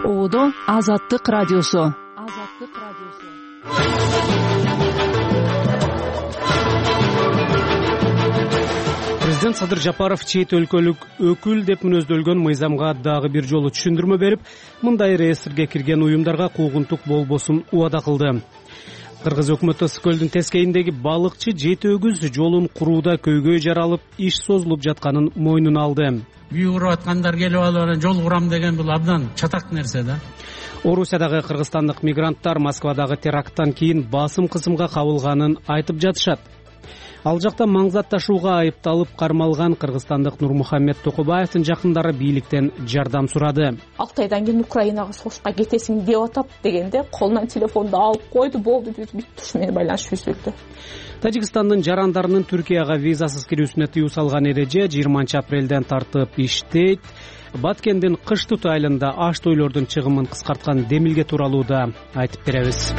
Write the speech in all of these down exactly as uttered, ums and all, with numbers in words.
Оодо Азаттык радиосу. Азаттык радиосу. Президент Садыр Жапаров чет өлкөлүк өкүл деп мүнөздөлгөн мыйзамга дагы бир жолу түшүндүрмө берип, мындай реестрге кирген уюмдарга куугунтук болбосун убада кылды. Кыргыз өкмөтү ысык көлдүн тескейиндеги балыкчы жети өгүз жолун курууда көйгөй жаралып, иш созулуп жатканын мойнуна алды. Үй куруп аткандар келип алып анан жол курам деген бул абдан чатак нерсе да. Орусиядагы кыргызстандык мигранттар Москвадагы теракттан кийин басым кысымга кабылганын айтып жатышат. Ал жакта маңзат ташууга айыпталып кармалган кыргызстандык Нурмухаммед Токобаевдин жакындары бийликтен жардам сурады. алты айдан кийин Украинага согушка кетесиң деп атап дегенде колунан телефонду алып койду, болду, бүт ушу менен байланышып үзүлдү. Тажикстандын жарандарынын Түркияга визасыз кирүүсүнө тыюу салган эреже жыйырманчы апрелден тартып иштейт. Баткендин кыш туту айылында аш тойлордун чыгымын кыскарткан демилге тууралуу да айтып беребиз.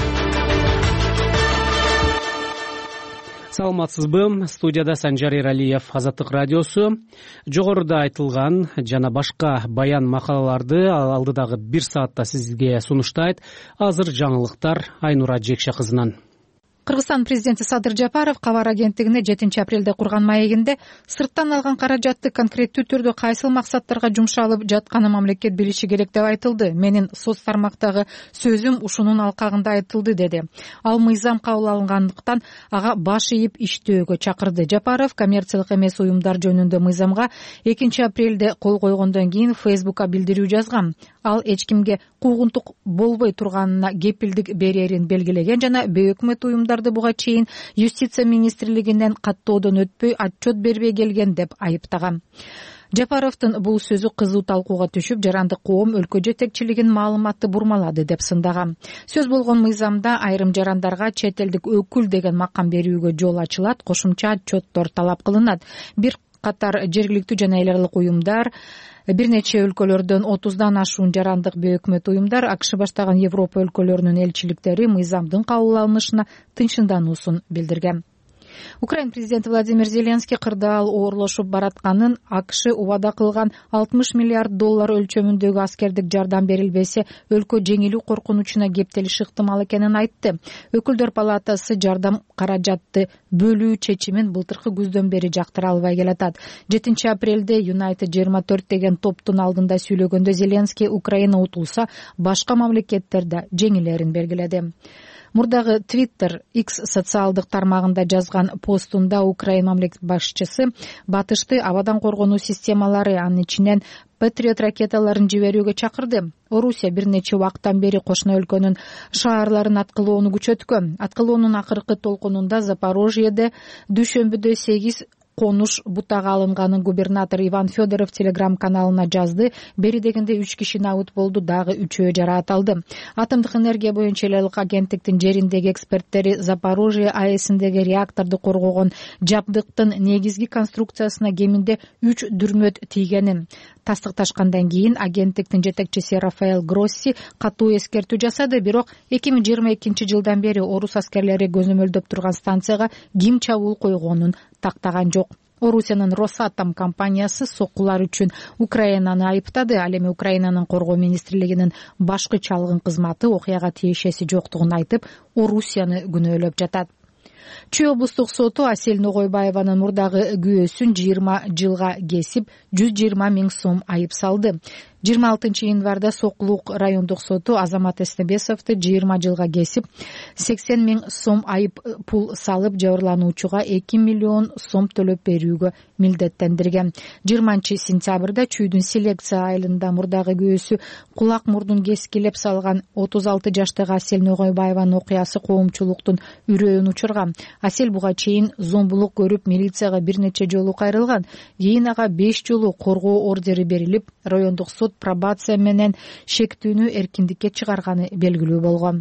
Саламатсызбы? Студияда Санжар Эралиев. Азаттык радиосу. Жогоруда айтылган жана башка баян макалаларды алдыдагы бир саатта сизге сунуштайт. Азыр жаңылыктар Айнура Жекше кызынан. Кыргызстан президенти Садыр Жапаров кабар агенттигине жетинчи апрелде курган маегинде сырттан алган каражатты конкреттүү түрдө кайсыл максаттарга жумшалып жатканы мамлекет билиши керек деп айтылды. Менин соц тармактагы сөзүм ушунун алкагында айтылды деди. Ал мыйзам кабыл алынгандыктан ага баш ийип иштөөгө чакырды. Жапаров коммерциялык эмес уюмдар жөнүндө мыйзамга экинчи апрелде кол койгондон кийин Фейсбукка билдирүү жазган. Ал эч кимге куугунтук болбой турганына кепилдик берерин белгилеген жана бейөкмөт уюмдарды буга чейин юстиция министрлигинен каттоодон өтпөй отчет бербей келген деп айыптаган. Жапаровдун бул сөзү кызуу талкууга түшүп, жарандык коом өлкө жетекчилигин маалыматты бурмалады деп сындаган. Сөз болгон мыйзамда айрым жарандарга чет элдик өкүл деген макам берүүгө жол ачылат, кошумча отчеттор талап кылынат. Бир катар жергиликтүү жана эл аралык уюмдар, бир нече өлкөлөрдөн отуздан ашуун жарандык бейөкмөт уюмдар, АКШ баштаган Европа өлкөлөрүнүн элчиликтери мыйзамдын кабыл алынышына тынчсыздануусун билдирген. Украин президенти Владимир Зеленский кырдаал оорлошуп баратканын, АКШ убада кылган алтымыш миллиард доллар өлчөмүндөгү аскердик жардам берилбесе, өлкө жеңилүү коркунучуна кептелиши ыктымал экенин айтты. Өкүлдөр палатасы жардам каражатты бөлүү чечимин былтыркы күздөн бери жактыра албай келатат. жетинчи апрелде United жыйырма төрт деген топтун алдында сүйлөгөндө Зеленский Украина утулса, башка мамлекеттерде жеңилерин белгиледи. Мурдагы Twitter X социалдык тармагында жазган постунда Украина мамлекет башчысы батышты абадан коргонуу системалары, анын ичинен Patriot ракеталарын жиберүүгө чакырды. Орусия бир нече убакыттан бери кошуна өлкөнүн шаарларын аткылоону күчөткөн. Аткылоонун акыркы толкунунда Запорожьеде дүйшөмбүдө сегиз конуш бутага алынганын губернатор Иван Федоров телеграм каналына жазды. Бери дегенде үч киши набыт болду, дагы үчөө жараат алды. Атомдук энергия боюнча эл аралык агенттиктин жериндеги эксперттери Запорожье АЭСиндеги реакторду коргогон жабдыктын негизги конструкциясына кеминде үч дүрмөт тийгенин тастыкташкандан кийин агенттиктин жетекчиси Рафаэль Гросси катуу эскертүү жасады. Бирок эки миң жыйырма экинчи жылдан бери орус аскерлери көзөмөлдөп турган станцияга ким чабуул койгонун тактаган жок. Орусиянын Росатом компаниясы соккулар үчүн Украинаны айыптады. Ал эми Украинанын коргоо министрлигинин башкы чалгын кызматы окуяга тиешеси жоктугун айтып, Орусияны күнөөлөп жатат. Чүй облустук соту Асель Ногойбаеванын мурдагы күөөсүн жыйырма жылга кесип, жүз жыйырма миң сом айып салды. жыйырма алтынчы январда Сокулук райондук соту Азамат Эстебесовду жыйырма жылга кесип, сексен миң сом айып пул салып, жабырлануучуга эки миллион сом төлөп берүүгө милдеттендирген. жыйырманчы сентябрда Чүйдүн селекция айылында мурдагы күөөсү кулак мурдун кескилеп салган отуз алты жаштагы Асель Ногойбаеванын окуясы коомчулуктун үрөөнүн учурган. Асель буга чейин зомбулук көрүп, милицияга бир нече жолу кайрылган. Кийин ага беш жолу коргоо ордери берилип, райондук сот пробация менен шектүүнү эркиндикке чыгарганы белгилүү болгон.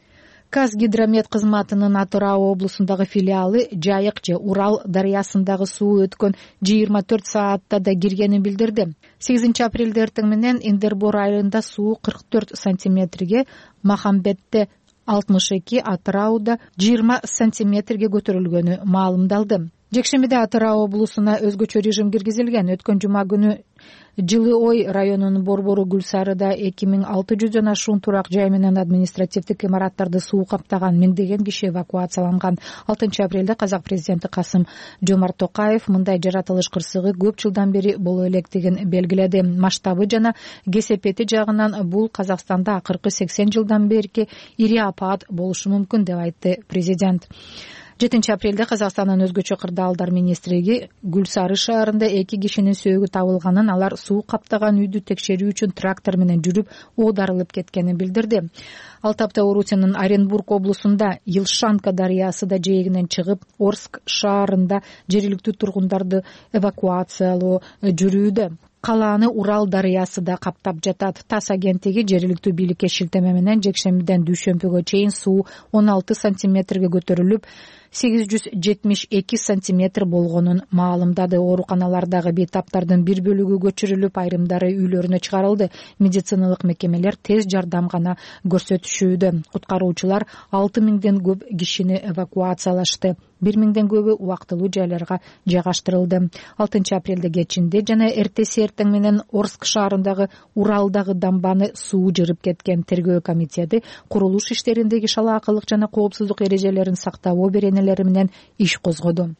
Казгидромет кызматынын Атырау облусундагы филиалы Жайык же Урал дарыясындагы суу өткөн жыйырма төрт саатта да киргенин билдирди. сегизинчи апрелде эртең менен Индербор айылында суу кырк төрт сантиметрге, Махамбетте алтымыш эки, Атырауда жыйырма сантиметрге көтөрүлгөнү маалымдалды. Жекшембиде Атырау облусуна өзгөчө режим киргизилген. Өткөн жума күнү Жылы Ой районунун борбору Гүлсарыда эки миң алты жүздөн ашуун турак жай менен административдик имараттарды суу каптаган миңдеген киши эвакуацияланган. алтынчы апрелде казак президенти Касым Жомарт Токаев мындай жаратылыш кырсыгы көп жылдан бери боло электигин белгиледи. Масштабы жана кесепети жагынан бул Казакстанда акыркы сексен жылдан берки ири апаат болушу мүмкүн деп айтты президент. жетинчи апрелде Казакстандын өзгөчө кырдаалдар министрлиги Гүлсары шаарында эки кишинин сөөгү табылганын, алар суу каптаган үйдү текшерүү үчүн трактор менен жүрүп оодарылып кеткенин билдирди. Ал тапта Орусиянын Оренбург облусунда Елшанка дарыясы да жээгинен чыгып, Орск шаарында жергиликтүү тургундарды эвакуациялоо жүрүүдө. Калааны Урал дарыясы да каптап жатат. ТАСС агенттиги жергиликтүү бийликке шилтеме менен жекшембиден дүйшөмбүгө чейин суу он алты сантиметрге көтөрүлүп, сегиз жүз жетимиш эки сантиметр болгонун маалымдады. Ооруканалардагы бейтаптардын бир бөлүгү көчүрүлүп, айрымдары үйлөрүнө чыгарылды. Медициналык мекемелер тез жардам гана көрсөтүшүүдө. Куткаруучулар алты миңден көп кишини эвакуациялашты. бир миңден көбү убактылуу жайларга жайгаштырылды. алтынчы апрелде кечинде жана эртеси эртең менен Орск шаарындагы Уралдагы дамбаны суу жырып кеткен. Тергөө комитети курулуш иштериндеги шалаакылык жана коопсуздук эрежелерин сактабоо беренелери менен иш козгоду.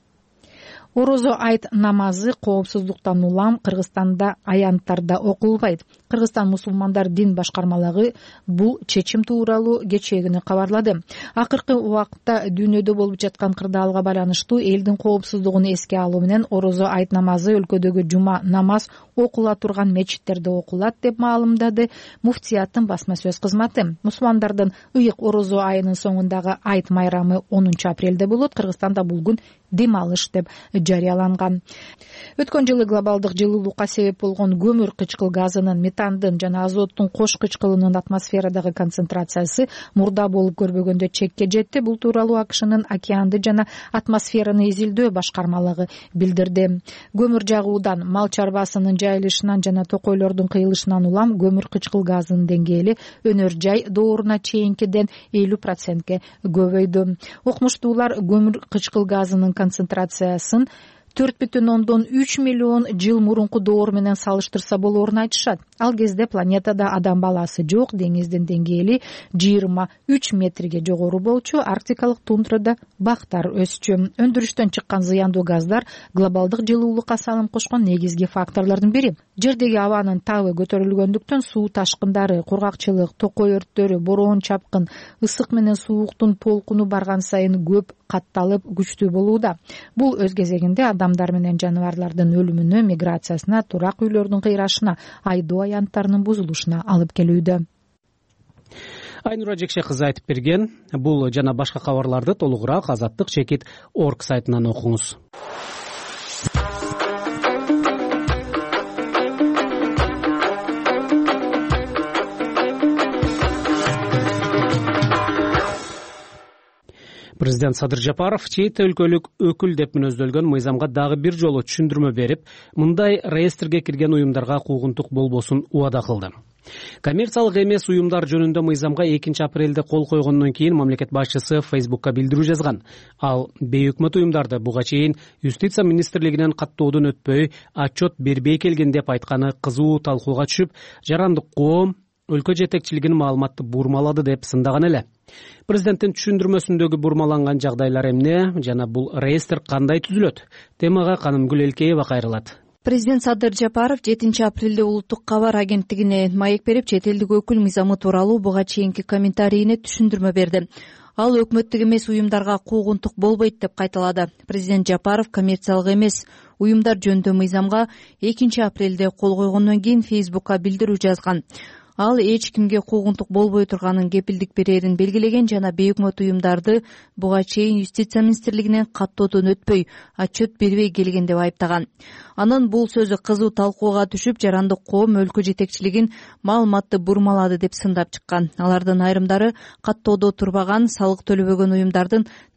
Орозо айт намазы коопсуздуктан улам Кыргызстанда аянттарда окулбайт. Кыргызстан мусулмандар дин башкармалыгы бул чечим тууралуу кечээгүнү кабарлады. Акыркы убакытта дүйнөдө болуп жаткан кырдаалга байланыштуу элдин коопсуздугун эске алуу менен Орозо айт намазы өлкөдөгү жума намаз окула турган мечиттерде окулат деп маалымдады муфтияттын басма сөз кызматы. Мусулмандардын ыйык Орозо айынын соңундагы айт майрамы онунчу апрелде болот. Кыргызстанда бул күн дем алыш деп жарыяланган. Өткөн жылы глобалдык жылуулукка себеп болгон көмүр кычкыл газынын, метандын жана азоттун кош кычкылынын атмосферадагы концентрациясы мурда болуп көрбөгөндө чекке жетти. Бул тууралуу АКШнын океанды жана атмосфераны изилдөө башкармалыгы билдирди. Көмүр жагуудан, мал чарбасынын жайылышынан жана токойлордун кыйылышынан улам көмүр кычкыл газынын деңгээли өнөр жай дооруна чейинкиден элүү процентке көбөйдү. Окумуштуулар көмүр кычкыл газынын концентрациясын төрт бүтүн ондон үч миллион жыл мурунку доор менен салыштырса болоорун айтышат. Ал кезде планетада адам баласы жок, деңиздин деңгээли жыйырма үч метрге жогору болчу, арктикалык тундрада бактар өсчү. Өндүрүштөн чыккан зыяндуу газдар глобалдык жылуулукка салым кошкон негизги факторлордун бири. Жердеги абанын табы көтөрүлгөндүктөн суу ташкындары, кургакчылык, токой өрттөрү, бороон чапкын, ысык менен сууктун толкуну барган сайын көп катталып күчтүү болууда. Бул өз кезегинде адамдар менен жаныбарлардын өлүмүнө, миграциясына, турак үйлөрдүн кыйрашына, айдоо аянттарынын бузулушуна алып келүүдө. Айнура Жекше кызы айтып берген. Бул жана башка кабарларды толугураак азаттык чекит орг сайтынан окуңуз. Президент Садыр Жапаров чет өлкөлүк өкүл деп мүнөздөлгөн мыйзамга дагы бир жолу түшүндүрмө берип, мындай реестрге кирген уюмдарга куугунтук болбосун убада кылды. Коммерциялык эмес уюмдар жөнүндө мыйзамга экинчи апрелде кол койгондон кийин мамлекет башчысы Фейсбукка билдирүү жазган. Ал бейөкмөт уюмдарды буга чейин юстиция министрлигинен каттоодон өтпөй, отчет бербей келген деп айтканы кызуу талкууга түшүп, жарандык коом өлкө жетекчилигинин маалыматты бурмалады деп сындаган эле. Президенттин түшүндүрмөсүндөгү бурмаланган жагдайлар эмне жана бул реестр кандай түзүлөт? Темага Канымгүл Элкеева кайрылат. Президент Садыр Жапаров жетинчи апрелде улуттук кабар агенттигине маек берип, чет элдик өкүл мыйзамы тууралуу буга чейинки комментарийине түшүндүрмө берди. Ал өкмөттүк эмес уюмдарга куугунтук болбойт деп кайталады. Президент Жапаров коммерциялык эмес уюмдар жөнүндө мыйзамга экинчи апрелде кол койгондон кийин Фейсбукка билдирүү жазган. Ал эч кимге куугунтук болбой турганын кепилдик берерин белгилеген жана бейөкмөт уюмдарды буга чейин юстиция министрлигинен каттоодон өтпөй, отчет бербей келген деп айыптаган. Анын бул сөзү кызуу талкууга түшүп, жарандык коом өлкө жетекчилигин маалыматты бурмалады деп сындап чыккан. Алардын айрымдары каттоодо турбаган, салык төлөбөгөн уюмдардын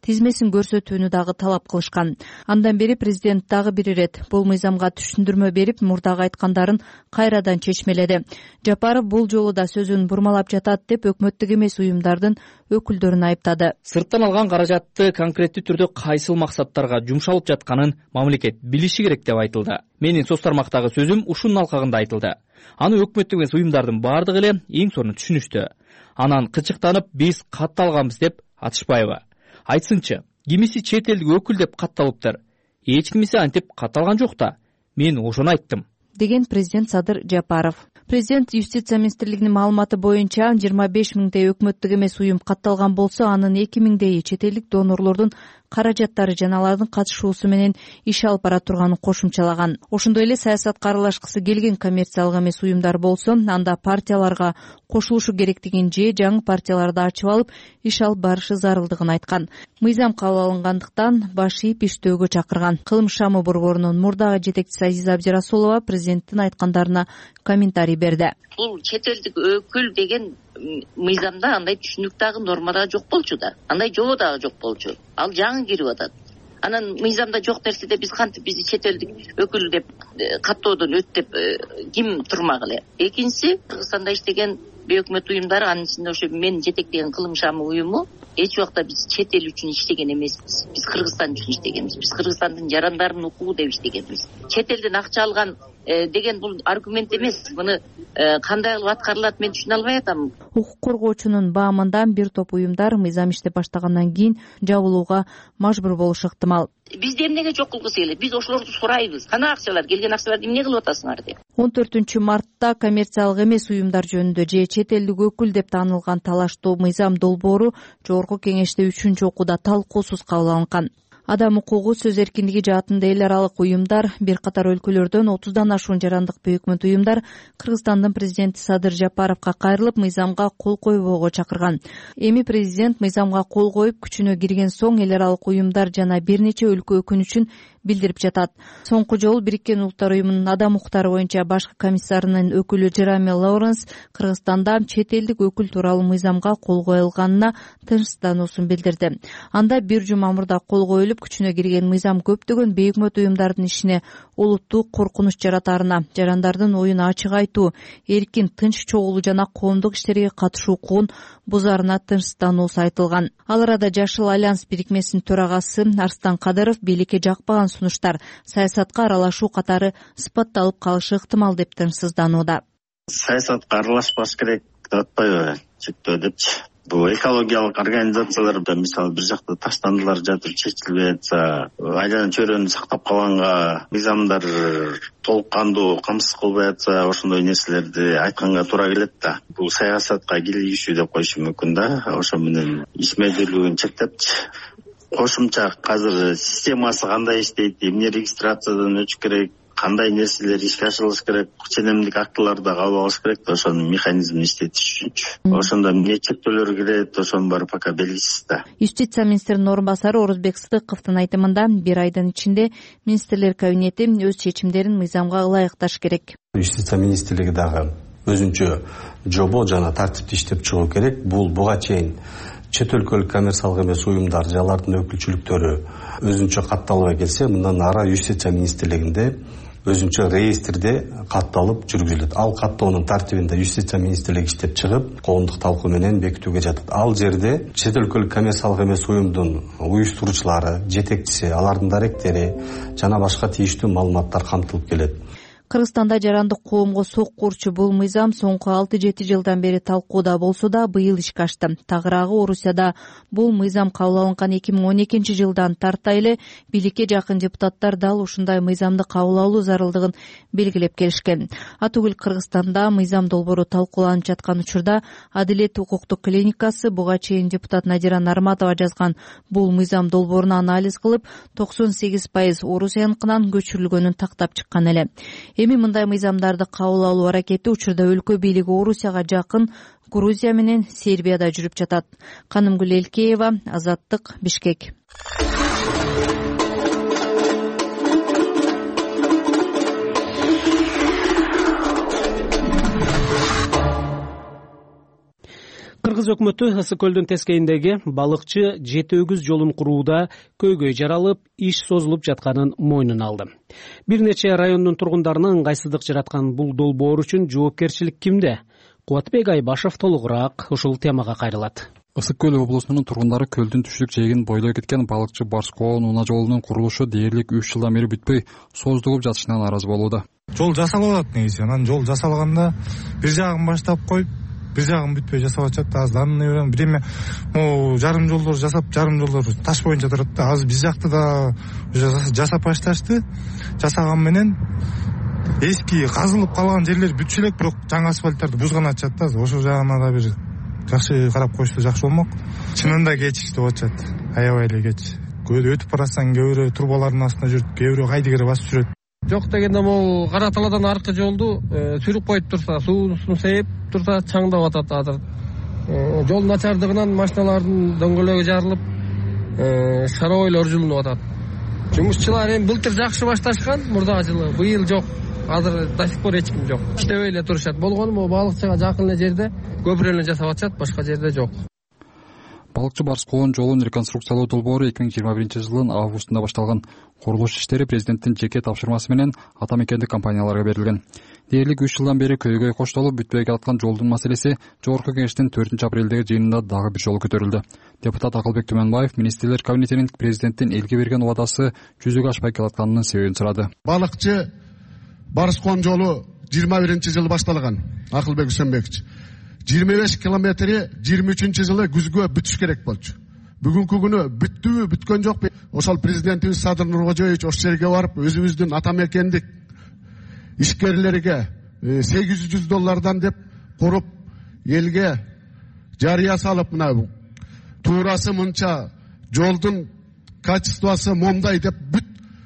тизмесин көрсөтүүнү дагы талап кылышкан. Андан бери президент дагы бир ирет бул мыйзамга түшүндүрмө берип, мурдагы айткандарын кайрадан чечмеледи. Жапаров бул жолу да сөзүн бурмалап жатат деп өкмөттүк эмес уюмдардын өкүлдөрүн айыптады. Сырттан алган каражатты конкреттүү түрдө кайсыл максаттарга жумшалып жатканын мамлекет билиши керек деп айтылды. Менин соц тармактагы сөзүм ушунун алкагында айтылды. Аны өкмөттүк эмес уюмдардын баардыгы эле эң сонун түшүнүштү. Анан кычыктанып биз катталганбыз деп атышпайбы? Айтсынчы, кимиси чет элдик өкүл деп катталыптыр. Эч кимиси антип катталган жок да. Мен ошону айттым, деген президент Садыр Жапаров. Президент юстиция министрлигинин маалыматы боюнча жыйырма беш миңдей өкмөттүк эмес уюм катталган болсо, анын эки миңдейи чет элдик донорлордун каражаттары жана алардын катышуусу менен иш алып бара турганын кошумчалаган. Ошондой эле саясатка аралашкысы келген коммерциялык эмес уюмдар болсо, анда партияларга кошулушу керектигин же жаңы партияларды ачып алып иш алып барышы зарылдыгын айткан. Мыйзам кабыл алынгандыктан баш ийип иштөөгө чакырган. Кылым шамы борборунун мурдагы жетекчиси Азиза Абдирасулова президенттин айткандарына комментарий берди. Бул чет элдик өкүл деген мыйзамда андай түшүнүк дагы нормада жок болчу да. Андай жобо дагы жок болчу. Ал жаңы кирип атат. Анан мыйзамда жок нерседе биз кантип бизди чет элдик өкүл деп каттоодон өт деп ким турмак эле. Экинчиси, Кыргызстанда иштеген бейөкмөт уюмдар, анын ичинде ошо мен жетектеген Кылым шамы уюму эч убакта биз чет эл үчүн иштеген эмеспиз. Биз Кыргызстан үчүн иштегенбиз. Биз Кыргызстандын жарандарын укугу деп иштегенбиз. Чет элден акча алган деген бул аргумент эмес. Муну кандай кылып аткарылат мен түшүнө албай атам. Укук коргоочунун баамында бир топ уюмдар мыйзам иштеп баштагандан кийин жабылууга мажбур болушу ыктымал. Бизди эмнеге жок кылгысы келет? Биз ошолорду сурайбыз. Кана акчалар, келген акчаларды эмне кылып атасыңар деп. он төртүнчү мартта коммерциялык эмес уюмдар жөнүндө же чет элдик өкүл деп таанылган талаштуу мыйзам долбоору жогорку кеңеште үчүнчү окууда талкуусуз кабыл алынган. Адам укугу, сөз эркиндиги жаатында эл аралык уюмдар, бир катар өлкөлөрдөн отуздан ашуун жарандык бейөкмөт уюмдар Кыргызстандын президенти Садыр Жапаровго кайрылып, мыйзамга кол койбоого чакырган. Эми президент мыйзамга кол коюп, күчүнө кирген соң эл аралык уюмдар жана бир нече өлкө өкүнүчүн билдирип жатат. Соңку жолу Бириккен Улуттар уюмунун адам укуктары боюнча башкы комиссарынын өкүлү Жереми Лоуренс Кыргызстанда чет элдик өкүл тууралуу мыйзамга кол коюлганына тынчсыздануусун билдирди. Анда бир жума мурда кол коюлуп, күчүнө кирген мыйзам көптөгөн бейөкмөт уюмдардын ишине олуттук коркунуч жаратаарына, жарандардын оюн ачык айтуу, эркин, тынч чогулуу жана коомдук иштерге катышуу укугун бузаарына тынчсыздануусу айтылган. Ал арада Жашыл альянс бирикмесинин төрагасы Арстан Кадыров бийликке жакпаган сунуштар саясатка аралашуу катары сыпатталып калышы ыктымал деп тынчсызданууда. Саясатка аралашпаш керек деп атпайбы, чектөө депчи. Бул экологиялык организациялар да мисалы бир жакта таштандылар жатып чечилбей атса, айлана чөйрөнү сактап калганга мыйзамдар толук кандуу камсыз кылбай атса, ошондой нерселерди айтканга туура келет да. Бул саясатка кийлигишүү деп коюшу мүмкүн да. Ошо менен ишмердүүлүгүн чектепчи. Кошумча азыр системасы кандай иштейт, эмне регистрациядан өтүш керек, кандай нерселер ишке ашырылыш керек, ченемдик актыларды кабыл алыш керек да, ошонун механизмин иштетиш үчүнчү. Ошондо эмне чектөөлөр кирет, ошонун баары пока белгисиз да. Юстиция министринин орун басары Орозбек Сыдыковдун айтымында бир айдын ичинде министрлер кабинети өз чечимдерин мыйзамга ылайыкташ керек. Юстиция министрлиги дагы өзүнчө жобо жана тартипти иштеп чыгуу керек. Бул буга чейин чет өлкөлүк коммерциялык эмес уюмдар же алардын өкүлчүлүктөрү өзүнчө катталбай келсе, мындан ары юстиция министрлигинде өзүнчө реестрде катталып жүргүзүлөт. Ал каттоонун тартибинде юстиция министрлиги иштеп чыгып, коомдук талкуу менен бекитүүгө жатат. Ал жерде чет өлкөлүк коммерциялык эмес уюмдун уюштуруучулары, жетекчиси, алардын даректери жана башка тийиштүү маалыматтар камтылып келет. Кыргызстанда жарандык коомго сокку урчу бул мыйзам соңку алты жети жылдан бери талкууда болсо да быйыл ишке ашты. Тагыраагы Орусияда бул мыйзам кабыл алынган эки миң он экинчи жылдан тарта эле бийликке жакын депутаттар дал ушундай мыйзамды кабыл алуу зарылдыгын белгилеп келишкен. Атүгүл Кыргызстанда мыйзам долбоору талкууланып жаткан учурда Адилет укуктук клиникасы буга чейин депутат Надира Нарматова жазган бул мыйзам долбооруну анализ кылып, токсон сегиз пайыз Орусияныкынан көчүрүлгөнүн тактап чыккан эле. Эми мындай мыйзамдарды кабыл алуу аракети учурда өлкө бийлиги Орусияга жакын Грузия менен Сербияда жүрүп жатат. Канымгүл Элкеева, Азаттык, Бишкек. Кыргыз өкмөтү Ысык көлдүн тескейиндеги балыкчы жети өгүз жолун курууда көйгөй жаралып, иш созулуп жатканын мойнуна алды. Бир нече райондун тургундарына ыңгайсыздык жараткан бул долбоор үчүн жоопкерчилик кимде? Кубатбек Айбашев толугураак ушул темага кайрылат. Ысык көл облусунун тургундары көлдүн түштүк жээгин бойлой кеткен балыкчы Барскоон унаа жолунун курулушу дээрлик үч жылдан бери бүтпөй создугуп жатышына нааразы болууда. Жол жасалып атат негизи. Анан жол жасалганда бир жагын баштап коюп, бир жагын бүтпөй жасап атышат. Азыр данный берем, биреме могу жарым жолдор жасап, жарым жолдор таш боюнча турат да. Азыр биз жакта да жасап башташты. Жасаган менен эски казылып калган жерлер бүтчү элек, бирок жаңы асфальттарды бузган атышат да. Ошол жагына да бир жакшы карап коюшса жакшы болмок. Чынында кечишти болуп атат. Аябай эле кеч. Өтүп барасаң кээ бирөө турбалардын астында жүрүп, кээ бирөө кайдыгер басып жүрөт. Жок дегенде могу Кара Талаадан аркы жолду сүрүп коюп турса, суусун сейип турса чаңдап атат азыр. Жол начардыгынан машиналардын дөңгөлөгү жарылып, шаройлор жулунуп атат. Жумушчулар эми былтыр жакшы башташкан, мурдагы жылы, быйыл жок. Азыр до сих пор эч ким жок. Иштебей эле турушат. Болгону могу балыкчыга жакын эле жерде көпүрө эле жасап атышат, башка жерде жок. Балыкчы Барскоон жолун реконструкциялоо долбоору эки миң жыйырма биринчи жылдын августунда башталган. Курулуш иштери президенттин жеке тапшырмасы менен ата мекендик компанияларга берилген. Дээрлик үч жылдан бери көйгөй коштолуп бүтпөй жаткан жолдун маселеси Жогорку Кеңештин төртүнчү апрелдеги жыйынында дагы бир жолу көтөрүлдү. Депутат Акылбек Түмөнбаев министрлер кабинетинин президенттин элге берген убадасы жүзүгө ашпай келатканынын себебин сурады. Балыкчы Барскоон жолу жыйырма биринчи жылы башталган. Акылбек Үсөнбекович жыйырма беш километри жыйырма үчүнчү жылы күзгө бүтүш керек болчу. Бүгүнкү күнү бүттүбү, бүткөн жокпу? Ошол президентибиз Садыр Нуркожоевич ошол жерге барып, өзүбүздүн ата мекендик ишкерлерге сегиз жүз доллардан деп куруп, элге жарыя салып, мына туурасы мынча, жолдун качествосы момдай деп бүт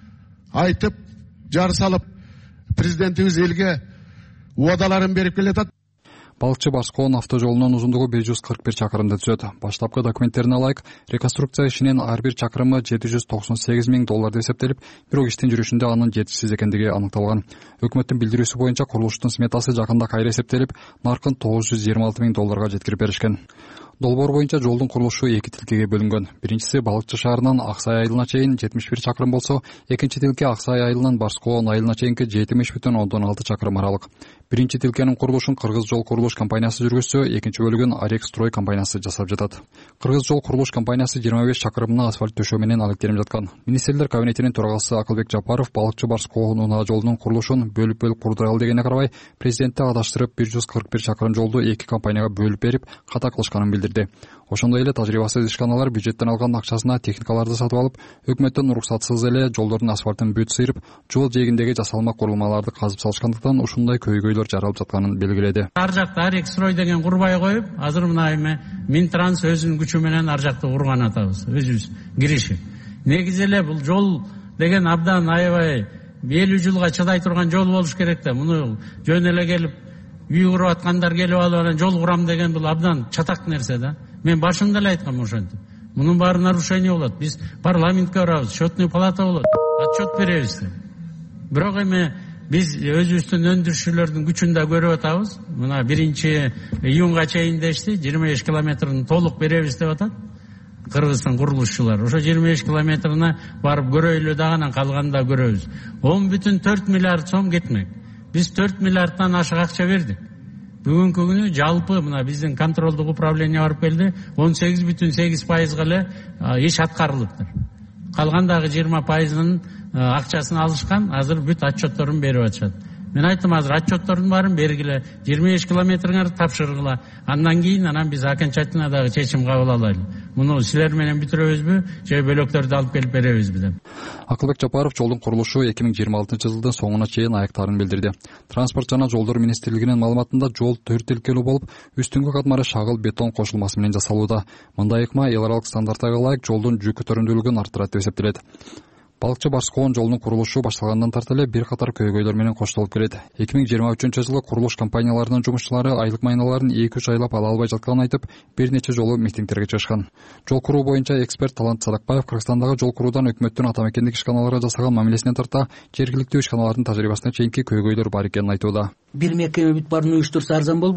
айтып, жар салып, президентибиз элге убадаларын берип келатат. Балыкчы Барскоон автожолунун узундугу беш жүз кырк бир чакырымды түзөт. Баштапкы документтерине ылайык, реконструкция ишинин ар бир чакырымы жети жүз токсон сегиз миң доллар деп эсептелип, бирок иштин жүрүшүндө анын жетишсиз экендиги аныкталган. Өкмөттүн билдирүүсү боюнча курулуштун сметасы жакында кайра эсептелип, наркын тогуз жүз жыйырма алты миң долларга жеткирип беришкен. Долбоор боюнча жолдун курулушу эки тилкеге бөлүнгөн. Биринчиси Балыкчы шаарынан Аксай айылына чейин жетимиш бир чакырым болсо, экинчи тилке Аксай айылынан Барскоон айылына чейинки жетимиш бүтүн ондон алты чакырым аралык. Биринчи тилкенин курулушун Кыргыз жол курулуш компаниясы жүргүзсө, экинчи бөлүгүн Арек строй компаниясы жасап жатат. Кыргыз жол курулуш компаниясы жыйырма беш чакырымына асфальт төшөө менен алектенип жаткан. Министрлер кабинетинин төрагасы Акылбек Жапаров Балыкчы Барскоон унаа жолунун курулушун бөлүп-бөлүп курдура ал дегене карабай, президентти адаштырып бир жүз кырк бир чакырым жолду эки компанияга бөлүп берип, ката кылышканын билдирди. Ошондой эле тажрыйбасыз ишканалар бюджеттен алган акчасына техникаларды сатып алып, өкмөттүн уруксатсыз эле жолдордун асфальтын бүт сыйрып, жол жээгиндеги жасалма курулмаларды казып салышкандыктан ушундай көйгөйлөр жаралып жатканын белгиледи. Ар жакта Арек строй деген курбай коюп, азыр мына эми Минтранс өзүнүн күчү менен ар жакта курган атабыз, өзүбүз киришип. Негизи эле бул жол деген абдан аябай элүү жылга чыдай турган жол болуш керек да. Муну жөн эле келип үй куруп аткандар келип алып анан жол курам деген бул абдан чатак нерсе да. Мен башында эле айткам ошентип. Мунун баары нарушение болот. Биз парламентке барабыз, счетный палата болот, отчет беребиз. Бирок эми биз өзүбүздүн өндүрүшчүлөрдүн күчүн да көрүп атабыз. Мына биринчи июнга чейин дешти, жыйырма беш километрин толук беребиз деп атат Кыргызстан курулушчулар. Ошо жыйырма беш километрине барып көрөйлү дагы, анан калганын да көрөбүз. он бүтүн төрт миллиард сом кетмек. Биз төрт миллиардтан ашык акча бердик. Бүгүнкү күнү жалпы мына биздин контролдук управление барып келди, он сегиз бүтүн сегиз пайызга эле иш аткарылыптыр. Калгандагы жыйырма пайызынын акчасын алышкан, азыр бүт отчетторун берип атышат. Мен айттым, азыр отчеттордун баарын бергиле, жыйырма беш километриңерди тапшыргыла. Андан кийин анан биз окончательно дагы чечим кабыл алайлы. Муну силер менен бүтүрөбүзбү, же бөлөктөрдү алып келип беребизби деп. Акылбек Жапаров жолдун курулушу эки миң жыйырма алтынчы жылдын соңуна чейин аяктарын билдирди. Транспорт жана жолдор министрлигинин маалыматында жол төрт тилкелүү болуп, үстүңкү катмары шагыл бетон кошулмасы менен жасалууда. Мындай ыкма эл аралык стандарттарга ылайык жолдун жүк көтөрүмдүүлүгүн арттырат деп эсептелет. Балыкчы Барскоон жолунун курулушу башталгандан тарта эле бир катар көйгөйлөр менен коштолуп келет. эки миң жыйырма үчүнчү жылы курулуш компанияларынын жумушчулары айлык майналарын эки үч айлап ала албай жатканын айтып, бир нече жолу митингтерге чыгышкан. Жол куруу боюнча эксперт Талант Садакбаев Кыргызстандагы жол куруудан өкмөттүн ата мекендик ишканаларга жасаган мамилесинен тарта жергиликтүү ишканалардын тажрыйбасына чейинки көйгөйлөр бар экенин айтууда. Бир мекеме бүт баарын уюштурса арзан болбойбу?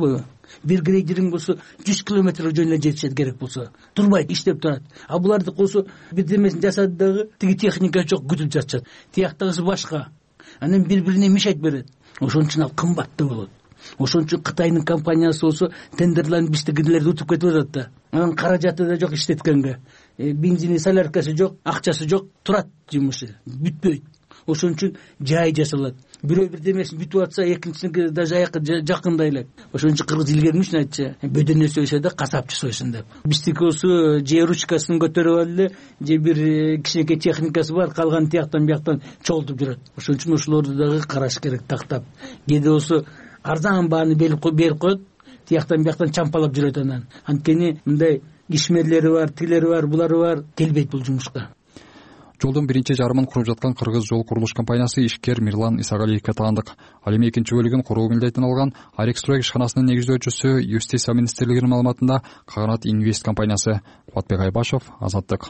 бир грейдериң болсо жүз километр жөн эле жетишет керек болсо турбайт, иштеп турат. А булардыкы болсо бирдемесин жасады дагы тиги техника жок, күтүп жатышат. Тияктагысы башка. Анан бири-бирине мешать берет. Ошон үчүн ал кымбаттуу болот. Ошон үчүн Кытайдын компаниясы болсо тендерлерин биздикилерди утуп кетип атат да. Анын каражаты да жок иштеткенге. Бензини, соляркасы жок, акчасы жок, турат жумушу, бүтпөйт. Ошон үчүн жай жасалат. Бирөө бирдемесин бүтүп атса, экинчисинки да жакындай элек. Ошон үчүн кыргыз илгермиш айтчы, бөдөнө сойсо да касапчы сойсун деп. Биздики болсо же ручкасын көтөрүп алды, же бир кичинекей техникасы бар, калган тияктан бияктан чогултуп жүрөт. Ошон үчүн ошолорду дагы караш керек, тактап. Кээде болсо арзан бааны берип коет, тияктан бияктан чампалап жүрөт анан. Анткени мындай ишмерлери бар, тилери бар, булары бар, келбейт бул жумушка. Жолдун биринчи жарымын куруп жаткан Кыргыз жол курулуш компаниясы ишкер Мирлан Исагалиевге таандык. Ал эми экинчи бөлүгүн куруу милдетин алган Арекстрой ишканасынын негиздөөчүсү Юстиция министрлигинин маалыматында Каганат Инвест компаниясы. Кубатбек Айбашев, Азаттык.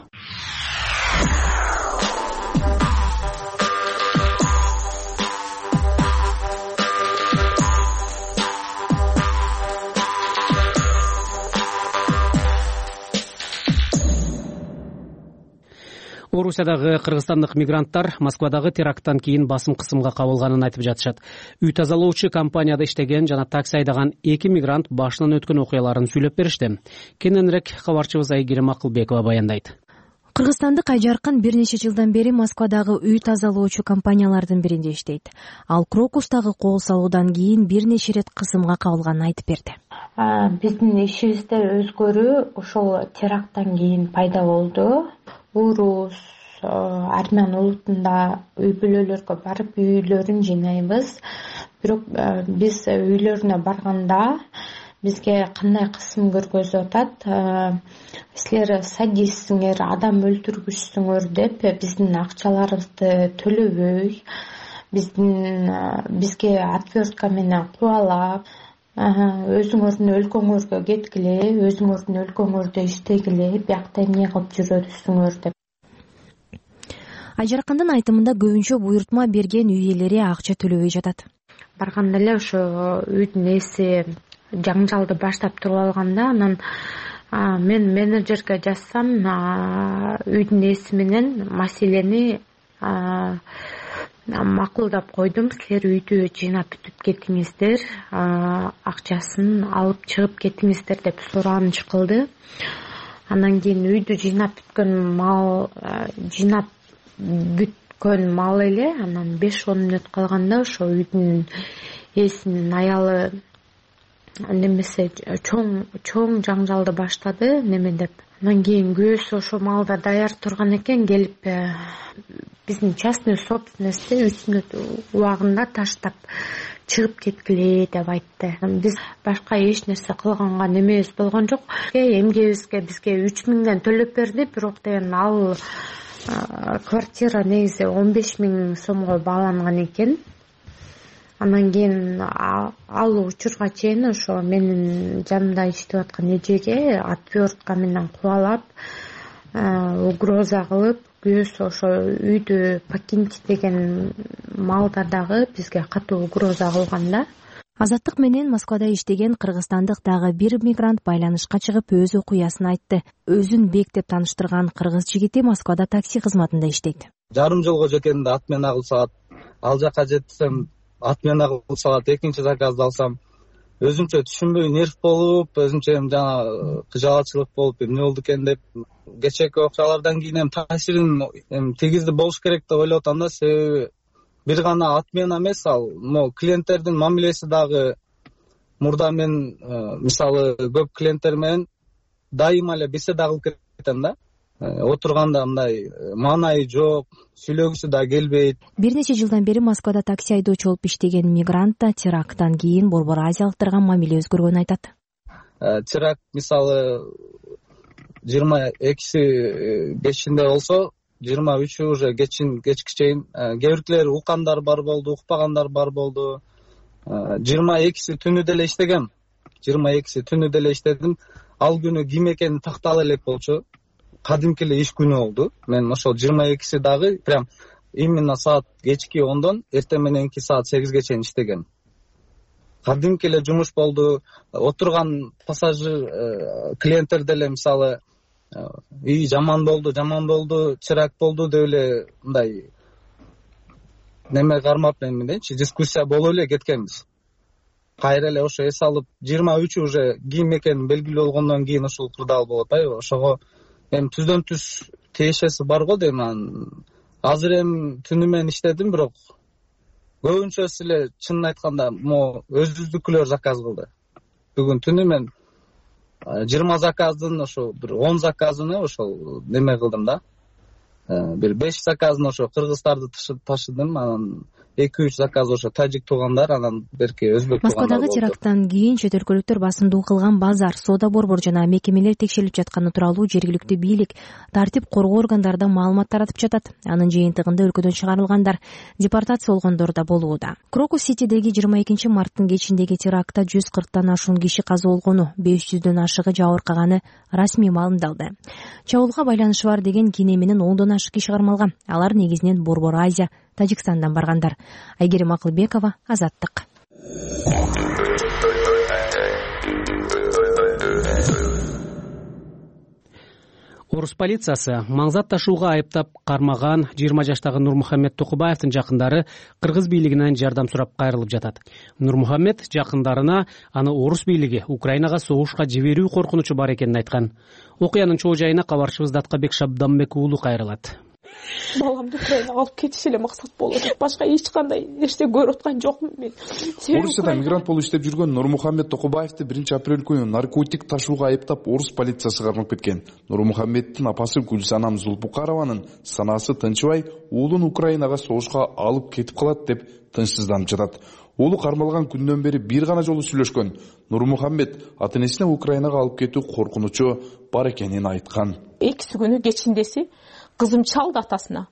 Орусиядагы кыргызстандык мигранттар Москвадагы теракттан кийин басым кысымга кабылганын айтып жатышат. Үй тазалоочу компанияда иштеген жана такси айдаган эки мигрант башынан өткөн окуяларын сүйлөп беришти. Кененирээк кабарчыбыз Айгерим Акылбекова баяндайт. Кыргызстандык Айжаркын бир нече жылдан бери Москвадагы үй тазалоочу компаниялардын биринде иштейт. Ал Крокустагы кол салуудан кийин бир нече ирет кысымга кабылганын айтып берди. Биздин ишибизде өзгөрүү ошол теракттан кийин пайда болду. Урус, армян улутунда үй бүлөлөргө барып үйлөрүн жыйнайбыз. Бирок биз үйлөрүнө барганда бизге кандай кысым көргөзүп атат? Силер садистсиңер, адам өлтүргүчсүңөр деп биздин акчаларыбызды төлөбөй, биздин бизге отвертка менен кубалап, өзүңөрдүн өлкөңөргө кеткиле, өзүңөрдүн өлкөңөрдө иштегиле, биякта эмне кылып жүрөсүңөр деп. Айжаркындын айтымында көбүнчө буйрутма берген үй ээлери акча төлөбөй жатат. Барганда эле ошо үйдүн ээси жаңжалды баштап туруп алганда, анан мен менеджерге жазсам, үйдүн ээси менен маселени макулдап койдум. Силер үйдү жыйнап бүтүп кетиңиздер, акчасын алып чыгып кетиңиздер деп сурааныч кылды. Анан кийин үйдү жыйнап бүткөн мал, жыйнап бүткөн мал эле, анан беш он мүнөт калганда ошо үйдүн ээсинин аялы немесе чоң чоң жаңжалды баштады, неме деп. Анан кийин күйөөсү ошо малда даяр турган экен, келип биздин частный собственностьти үч мүнөт убагында таштап чыгып кеткиле деп айтты. Биз башка эч нерсе кылганга немебиз болгон жок. Эмгебизге бизге үч миңден төлөп берди, бирок деген ал квартира негизи он беш миң сомго бааланган экен. Анан кийин ал учурга чейин ошо менин жанымда иштеп аткан эжеге отвертка менен кубалап, угроза кылып, күйөөсү ошо үйдү покиньте деген малда дагы бизге катуу угроза кылган да. Азаттык менен Москвада иштеген кыргызстандык дагы бир мигрант байланышка чыгып өз окуясын айтты. Өзүн Бек деп тааныштырган кыргыз жигити Москвада такси кызматында иштейт. Жарым жолго жекенде ат менен агылсат, ал жака жетсем ат менен агылсат, экинчи заказды алсам өзүмчө түшүнбөй нерв болуп, өзүмчө жана кыжаалчылык болуп, эмне болду экен деп, кечээки окуялардан кийин эми таасирин тийгизди болуш керек деп ойлоп атам да. Себеби бир гана ат менен эмес, ал могу клиенттердин мамилеси дагы мурда мен мисалы көп клиенттер менен дайыма эле беседа кылып кетем да. Отурганда мындай маанайы жок, сүйлөгүсү да келбейт. Бир нече жылдан бери Москвада такси айдоочу болуп иштеген мигрант да теракттан кийин борбор азиялыктарга мамиле өзгөргөнүн айтат. Теракт мисалы жыйырма экиси бешинде болсо, жыйырма үчү уже кечин кечки чейин кээ биркилер уккандар бар болду, укпагандар бар болду. жыйырма экиси түнү деле иштегем. жыйырма экиси түнү деле иштедим. Ал күнү ким экени тактала элек болчу. Кадимки эле иш күнү болду. Мен ошол жыйырма экиси дагы прям именно саат кечки ондон эртең мененки саат сегизге чейин иштегем. кадимки эле жумуш болду. Отурган пассажир клиенттер деле мисалы үй жаман болду, жаман болду, чырак болду деп эле мындай неме кармап мен дейчи дискуссия болуп эле кеткенбиз. Кайра эле ошо эс алып жыйырма үчү уже кийим экени белгилүү болгондон кийин ошол кырдаал болуп атпайбы. Ошого эми түздөн түз тиешеси бар го дейм. Анан азыр эми түнү менен иштедим, бирок көбүнчөсү эле чынын айтканда могу өзүбүздүкүлөр заказ кылды. Бүгүн түнү мен жыйырма заказдын ошо бир он заказын ошол неме кылдым да. Бир беш заказын ошо кыргыздарды ташыдым, анан эки үч заказ ошо тажик туугандар, анан берки өзбек туугандар. Москвадагы теракттан кийин чет өлкөлүктөр басымдуу кылган базар, соода борбор жана мекемелер текшерилип жатканы тууралуу жергиликтүү бийлик, тартип коргоо органдарына маалымат таратып жатат. Анын жыйынтыгында өлкөдөн чыгарылгандар, депортация болгондор да болууда. Крокус-Ситидеги жыйырма экинчи марттын кечиндеги терактта жүз кырктан ашуун киши каза болгону, беш жүздөн ашыгы жабыркаганы расмий маалымдалды. Чабуулга байланышы бар деген кене менен ондон ашык киши кармалган. Алар негизинен Борбор Азия, Тажикстандан баргандар. Айгерим Акылбекова, Азаттык. Орус полициясы маңзат ташууга айыптап кармаган жыйырма жаштагы Нурмухаммед Токубаевдин жакындары кыргыз бийлигинен жардам сурап кайрылып жатат. Нурмухаммед жакындарына аны орус бийлиги Украинага согушка жиберүү коркунучу бар экенин айткан. Окуянын чоо жайына кабарчыбыз Даткабек Шабданбек уулу кайрылат. Баламды Украинага алып кетиш эле максат болот. Башка эч кандай нерсе көрүп аткан жокмун мен. Орусияда мигрант болуп иштеп жүргөн Нурмухаммед Токубаевди биринчи апрель күнү наркотик ташууга айыптап орус полициясы кармап кеткен. Нурмухаммеддин апасы Гүлсанам Зулпукарованын санасы тынчыбай, уулун Украинага согушка алып кетип калат деп тынчсызданып жатат. Уулу кармалган күндөн бери бир гана жолу сүйлөшкөн. Нурмухаммед ата-энесине Украинага алып кетүү коркунучу бар экенин айткан. Экиси күнү кечиндеси кызым чалды атасына.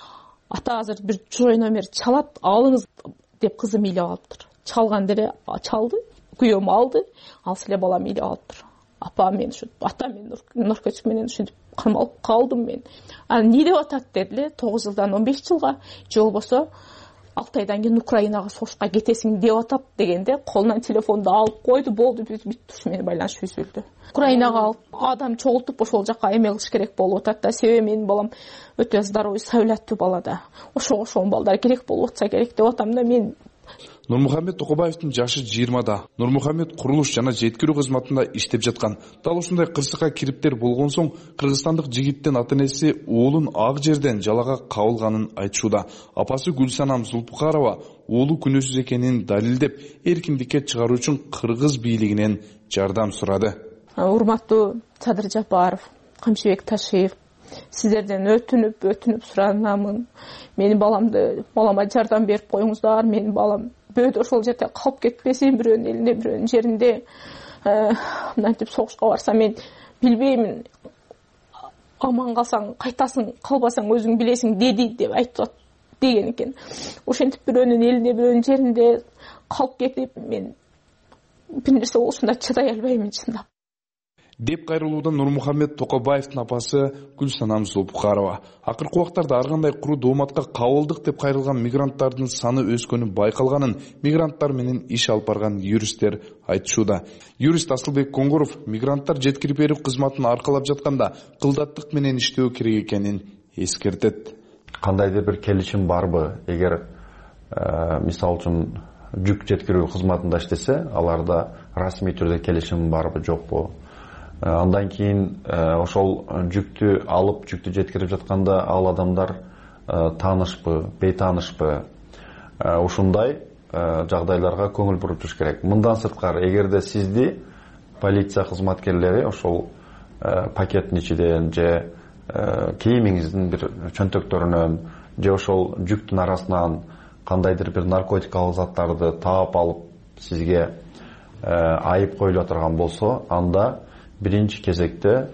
Ата азыр бир чурой номер чалат, алыңыз деп кызым ыйлап алыптыр. Чалган деле чалды, күйөөм алды, ал силе балам ыйлап алыптыр. Апа мен ушу ата мен наркотик менен ушинтип кармалып калдым мен. Анан эмне деп атат дедиле, тогуз жылдан он беш жылга, же болбосо алты айдан кийин Украинага согушка кетесиң деп атат дегенде колунан телефонду алып койду, болду, биз бүттү, ушу менен байланыш үзүлдү. Украинага алып адам чогултуп ошол жака эме кылыш керек болуп атат да, себеби менин балам өтө здоровый, саулаттуу бала да. Ошого ошонун балдары керек болуп атса керек деп атам да мен. Нурмухаммед Токубаевдин жашы жыйырмада. Нурмухаммед курулуш жана жеткирүү кызматында иштеп жаткан. Дал ушундай кырсыкка кириптер болгон соң кыргызстандык жигиттин ата-энеси уулун ак жерден жалага кабылганын айтышууда. Апасы Гүлсанам Зулпукарова уулу күнөөсүз экенин далилдеп, эркиндикке чыгаруу үчүн кыргыз бийлигинен жардам сурады. Урматтуу Садыр Жапаров, Камчыбек Ташиев, сиздерден өтүнүп, өтүнүп суранамын. Менин баламды, балама жардам берип коюңуздар. Менин балам бөөдө ошол жерде калып кетпесин, бирөөнүн элинде, бирөөнүн жеринде. Мынтип согушка барса мен билбеймин. Аман калсаң кайтасың, калбасаң өзүң билесиң деди деп айтып деген экен. Ошентип бирөөнүн элинде, бирөөнүн жеринде калып кетип мен бир нерсе болушунда чыдай албайм чындап. Деп кайрылууда Нурмухаммед Токубаевдин апасы Гүлсанам Зулпукарова. Акыркы убактарда ар кандай куру дооматка кабылдык деп кайрылган мигранттардын саны өскөнү байкалганын мигранттар менен иш алып барган юристтер айтышууда. Юрист Асылбек Коңгуров мигранттар жеткирип берүү кызматын аркалап жатканда кылдаттык менен иштөө керек экенин эскертет. Кандайдыр бир келишим барбы? Эгер мисалы үчүн жүк жеткирүү кызматында иштесе, аларда расмий түрдө келишим барбы, жокпу? Андан кийин ошол жүктү алып, жүктү жеткирип жатканда ал адамдар таанышпы, бейтаанышпы? Ушундай жагдайларга көңүл буруп туруш керек. Мындан сырткары, эгерде сизди полиция кызматкерлери ошол пакеттин ичинен же кийимиңиздин бир чөнтөктөрүнөн же ошол жүктүн арасынан кандайдыр бир наркотикалык заттарды таап алып сизге айып коюла турган болсо, анда биринчи кезекте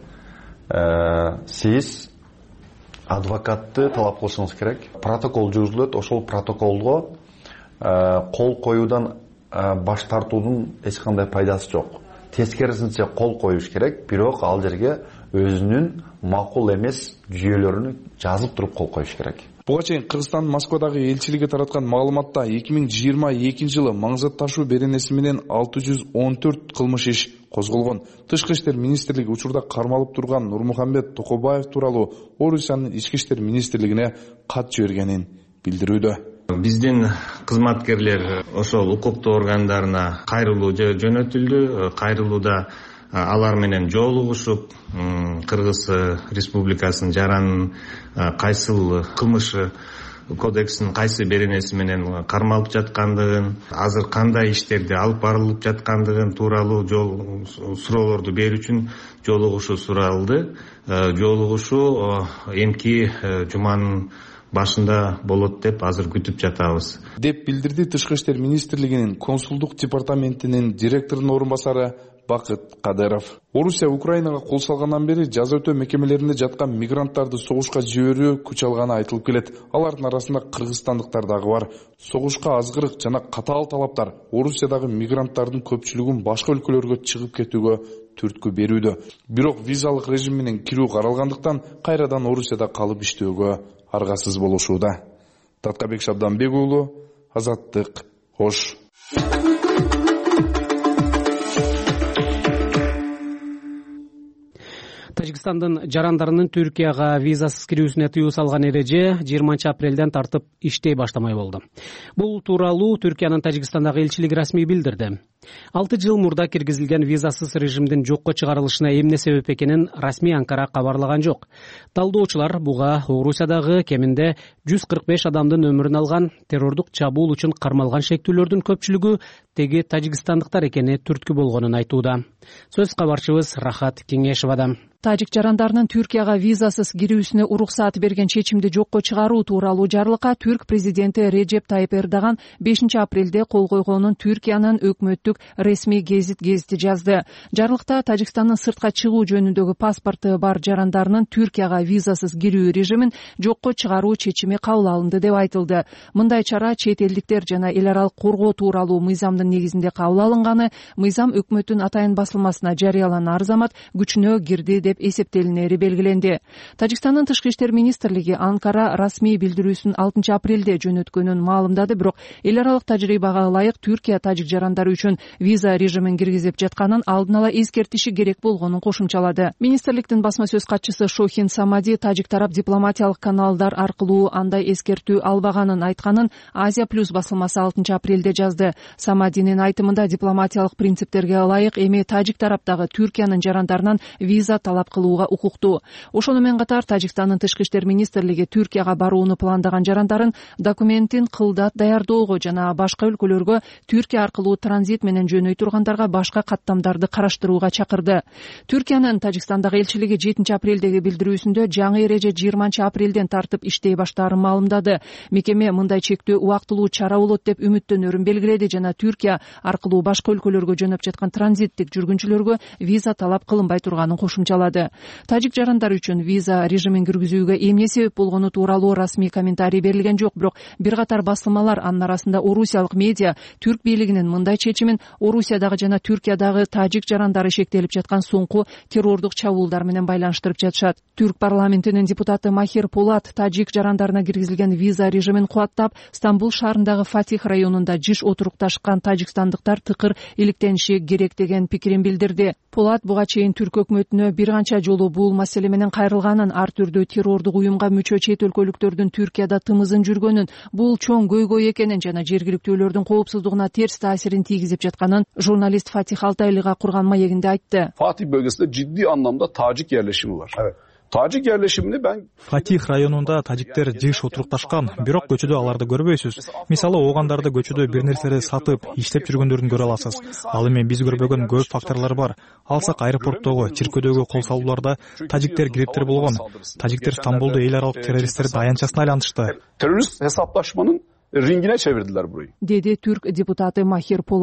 сиз адвокатты талап кылышыңыз керек. Протокол жүргүзүлөт, ошол протоколго кол коюудан баш тартуунун эч кандай пайдасы жок. Тескерисинче кол коюш керек, бирок ал жерге өзүнүн макул эмес жүйөлөрүн жазып туруп кол коюш керек. Буга чейин Кыргызстандын Москвадагы элчилиги тараткан маалыматта эки миң жыйырма экинчи жылы маңзат ташуу беренеси менен алты жүз он төрт кылмыш иш козголгон. Тышкы иштер министрлиги учурда кармалып турган Нурмухамбет Токобаев тууралуу Орусиянын ички иштер министрлигине кат жибергенин билдирүүдө. Биздин кызматкерлер ошол укуктуу органдарына кайрылуу жөнөтүлдү. Кайрылууда алар менен жолугушуп, Кыргыз Республикасынын жаранын кайсыл кылмыш кодексинин кайсы беренеси менен кармалып жаткандыгын, азыр кандай иштерди алып барылып жаткандыгын тууралуу жол суроолорду берүү үчүн жолугушуу суралды. Жолугушуу эмки жуманын башында болот деп азыр күтүп жатабыз, деп билдирди Тышкы иштер министрлигинин консулдук департаментинин директорунун орун басары Бакыт Кадыров. Орусия Украинага кол салгандан бери жаза өтөө мекемелеринде жаткан мигранттарды согушка жиберүү күч алганы айтылып келет. Алардын арасында кыргызстандыктар дагы бар. Согушка азгырык жана катаал талаптар Орусиядагы мигранттардын көпчүлүгүн башка өлкөлөргө чыгып кетүүгө түрткү берүүдө. Бирок визалык режим менен кирүү каралгандыктан кайрадан Орусияда калып иштөөгө аргасыз болушууда. Таткабек Шабданбек уулу, Азаттык, Ош. Тажикстандын жарандарынын Түркияга визасыз кирүүсүнө тыюу салган эреже жыйырманчы апрелден тартып иштей баштамай болду. Бул тууралуу Түркиянын Тажикстандагы элчилиги расмий билдирди. алты жыл мурда киргизилген визасыз режимдин жокко чыгарылышына эмне себеп экенин расмий Анкара кабарлаган жок. Талдоочулар буга Орусиядагы кеминде жүз кырк беш адамдын өмүрүн алган террордук чабуул үчүн кармалган шектүүлөрдүн көпчүлүгү теги тажикстандыктар экени түрткү болгонун айтууда. Сөз кабарчыбыз Рахат Кеңешевадан. Тажик жарандарынын Түркияга визасыз кирүүсүнө уруксаат берген чечимди жокко чыгаруу тууралуу жарлыкка Түрк президенти Реджеп Тайып Эрдоган бешинчи апрелде кол койгонун Түркиянын өкмөттүк ресми гезит гезити жазды. Жарлыкта Тажикстандын сыртка чыгуу жөнүндөгү паспорту бар жарандарынын Түркияга визасыз кирүү режимин жокко чыгаруу чечими кабыл алынды деп айтылды. Мындай чара чет элдиктер жана эл аралык коргоо тууралуу мыйзамдын негизинде кабыл алынганы, мыйзам өкмөттүн атайын басылмасына жарыяланган арзамат күчүнө кирди деп эсептелинери белгиленди. Тажикстандын тышкы иштер министрлиги Анкара расмий билдирүүсүн алтынчы апрелде жөнөткөнүн маалымдады, бирок эл аралык тажрыйбага ылайык Түркия тажик жарандары үчүн виза режимин киргизип жатканын алдын ала эскертиши керек болгонун кошумчалады. Министрликтин басма сөз катчысы Шохин Самади тажик тарап дипломатиялык каналдар аркылуу андай эскертүү албаганын айтканын Азия плюс басылмасы алтынчы апрелде жазды. Самадинин айтымында дипломатиялык принциптерге ылайык эми тажик тараптагы Түркиянын жарандарынан виза талап кылууга укуктуу. Ошону менен катар Тажикстандын тышкы иштер министрлиги Түркияга барууну пландаган жарандарын документин кылдат даярдоого жана башка өлкөлөргө Түркия аркылуу транзит менен жөнөй тургандарга башка каттамдарды караштырууга чакырды. Түркиянын Тажикстандагы элчилиги жетинчи апрелдеги билдирүүсүндө жаңы эреже жыйырманчы апрелден тартып иштей баштаарын маалымдады. Мекеме мындай чектөө убактылуу чара болот деп үмүттөнөрүн белгиледи жана Түркия аркылуу башка өлкөлөргө жөнөп жаткан транзиттик жүргүнчүлөргө виза талап кылынбай турганын кошумчалады. Тажик жарандары үчүн виза режимин киргизүүгө эмне себеп болгону тууралуу расмий комментарий берилген жок, бирок бир катар басылмалар, анын арасында орусиялык медиа түрк бийлигинин мындай чечимин Орусиядагы жана Түркиядагы тажик жарандары шектелип жаткан соңку террордук чабуулдар менен байланыштырып жатышат. Түрк парламентинин депутаты Махир Полат тажик жарандарына киргизилген виза режимин кубаттап, Стамбул шаарындагы Фатих районунда жиш отурукташкан тажикстандыктар тыкыр иликтениши керек деген пикирин билдирди. Полат буга чейин түрк өкмөтүнө бир канча жолу бул маселе менен кайрылганын, ар түрдүү террордук уюмга мүчө чет өлкөлүктөрдүн Түркияда тымызын жүргөнүн, бул чоң көйгөй экенин жана жергиликтүүлөрдүн коопсуздугуна терс таасирин тийгизип жатканын журналист Фатих Алтайлыга курган маегинде айтты. Fatih bölgesinde ciddi anlamda Tacik yerleşimi var. Evet. Tacik yerleşimini ben Фатих районунда тажиктер жыш отурукташкан, бирок көчөдө аларды көрбөйсүз. Мисалы оогандарды көчөдө бир нерселерди сатып, иштеп жүргөндөрүн көрө аласыз. Ал эми биз көрбөгөн көп факторлор бар. Алсак аэропорттогу, чиркөөдөгү кол салууларда тажиктер кириптер болгон. Тажиктер Стамбулду эл аралык террористтердин аянтчасына айлантышты. Terörist hesaplaşmanın ringine çevirdiler burayı. Dedi Türk депутаты Махир Полат.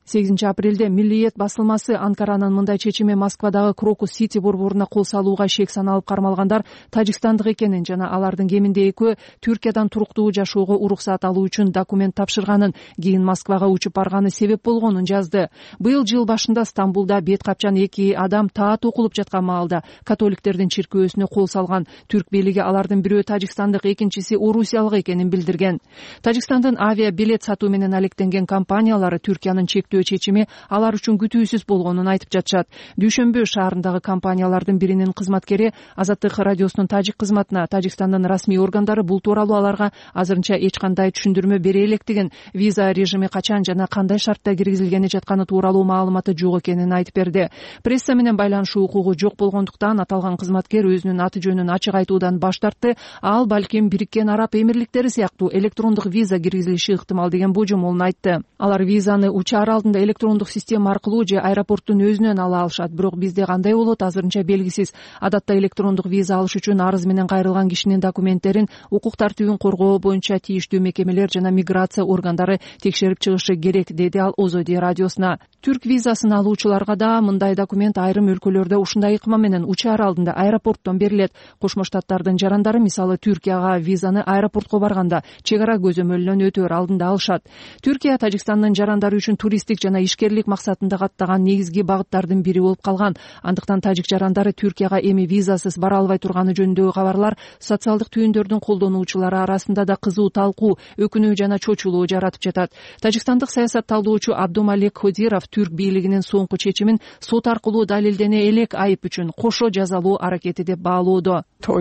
сегизинчи апрелде Миллиет басылмасы Анкаранын мындай чечими Москвадагы Крокус Сити борборуна кол салууга шек саналып кармалгандар тажикстандык экенин жана алардын кеминде экөө Түркиядан туруктуу жашоого уруксаат алуу үчүн документ тапшырганын, кийин Москвага учуп барганы себеп болгонун жазды. Быйыл жыл башында Стамбулда бет капчан эки адам таат окулуп жаткан маалда католиктердин чиркөөсүнө кол салган. Түрк бийлиги алардын бирөө тажикстандык, экинчиси орусиялык экенин билдирген. Тажикстандын авиа билет сатуу менен алектенген компаниялары Түркиянын чектөө чечими алар үчүн күтүүсүз болгонун айтып жатышат. Дүйшөмбү шаарындагы компаниялардын биринин кызматкери Азаттык радиосунун тажик кызматына Тажикстандын расмий органдары бул тууралуу аларга азырынча эч кандай түшүндүрмө бере электигин, виза режими качан жана кандай шартта киргизилгени жатканы тууралуу маалыматы жок экенин айтып берди. Пресса менен байланышуу укугу жок болгондуктан аталган кызматкер өзүнүн аты жөнүн ачык айтуудан баш тартты. Ал балким Бириккен Араб Эмирликтери сыяктуу электрондук виза киргизилиши ыктымал деген божомолун айтты. Алар визаны учаар алдында электрондук система аркылуу же аэропорттун өзүнөн ала алышат, бирок бизде кандай болот азырынча белгисиз. Адатта электрондук виза алыш үчүн арыз менен кайрылган кишинин документтерин укук тартибин коргоо боюнча тийиштүү мекемелер жана миграция органдары текшерип чыгышы керек, деди ал Озоди радиосуна. Түрк визасын алуучуларга да мындай документ айрым өлкөлөрдө ушундай ыкма менен учаар алдында аэропорттон берилет. Кошмо Штаттардын жарандары мисалы Түркияга визаны аэропортко барганда чек ара көзөмөлүнөн өтөөр алдында алышат. Түркия Тажикстандын жарандары үчүн туристтик жана ишкерлик максатында каттаган негизги багыттардын бири болуп калган. Андыктан тажик жарандары Түркияга эми визасыз бара албай турганы жөнүндөгү кабарлар социалдык түйүндөрдүн колдонуучулары арасында да кызуу талкуу, өкүнүү жана чочулуу жаратып жатат. Тажикстандык саясат талдоочу Абдумалик Кодиров Түрк бийлигинин соңку чечимин сот аркылуу далилдене элек айып үчүн кошо жазалоо аракети деп баалоодо.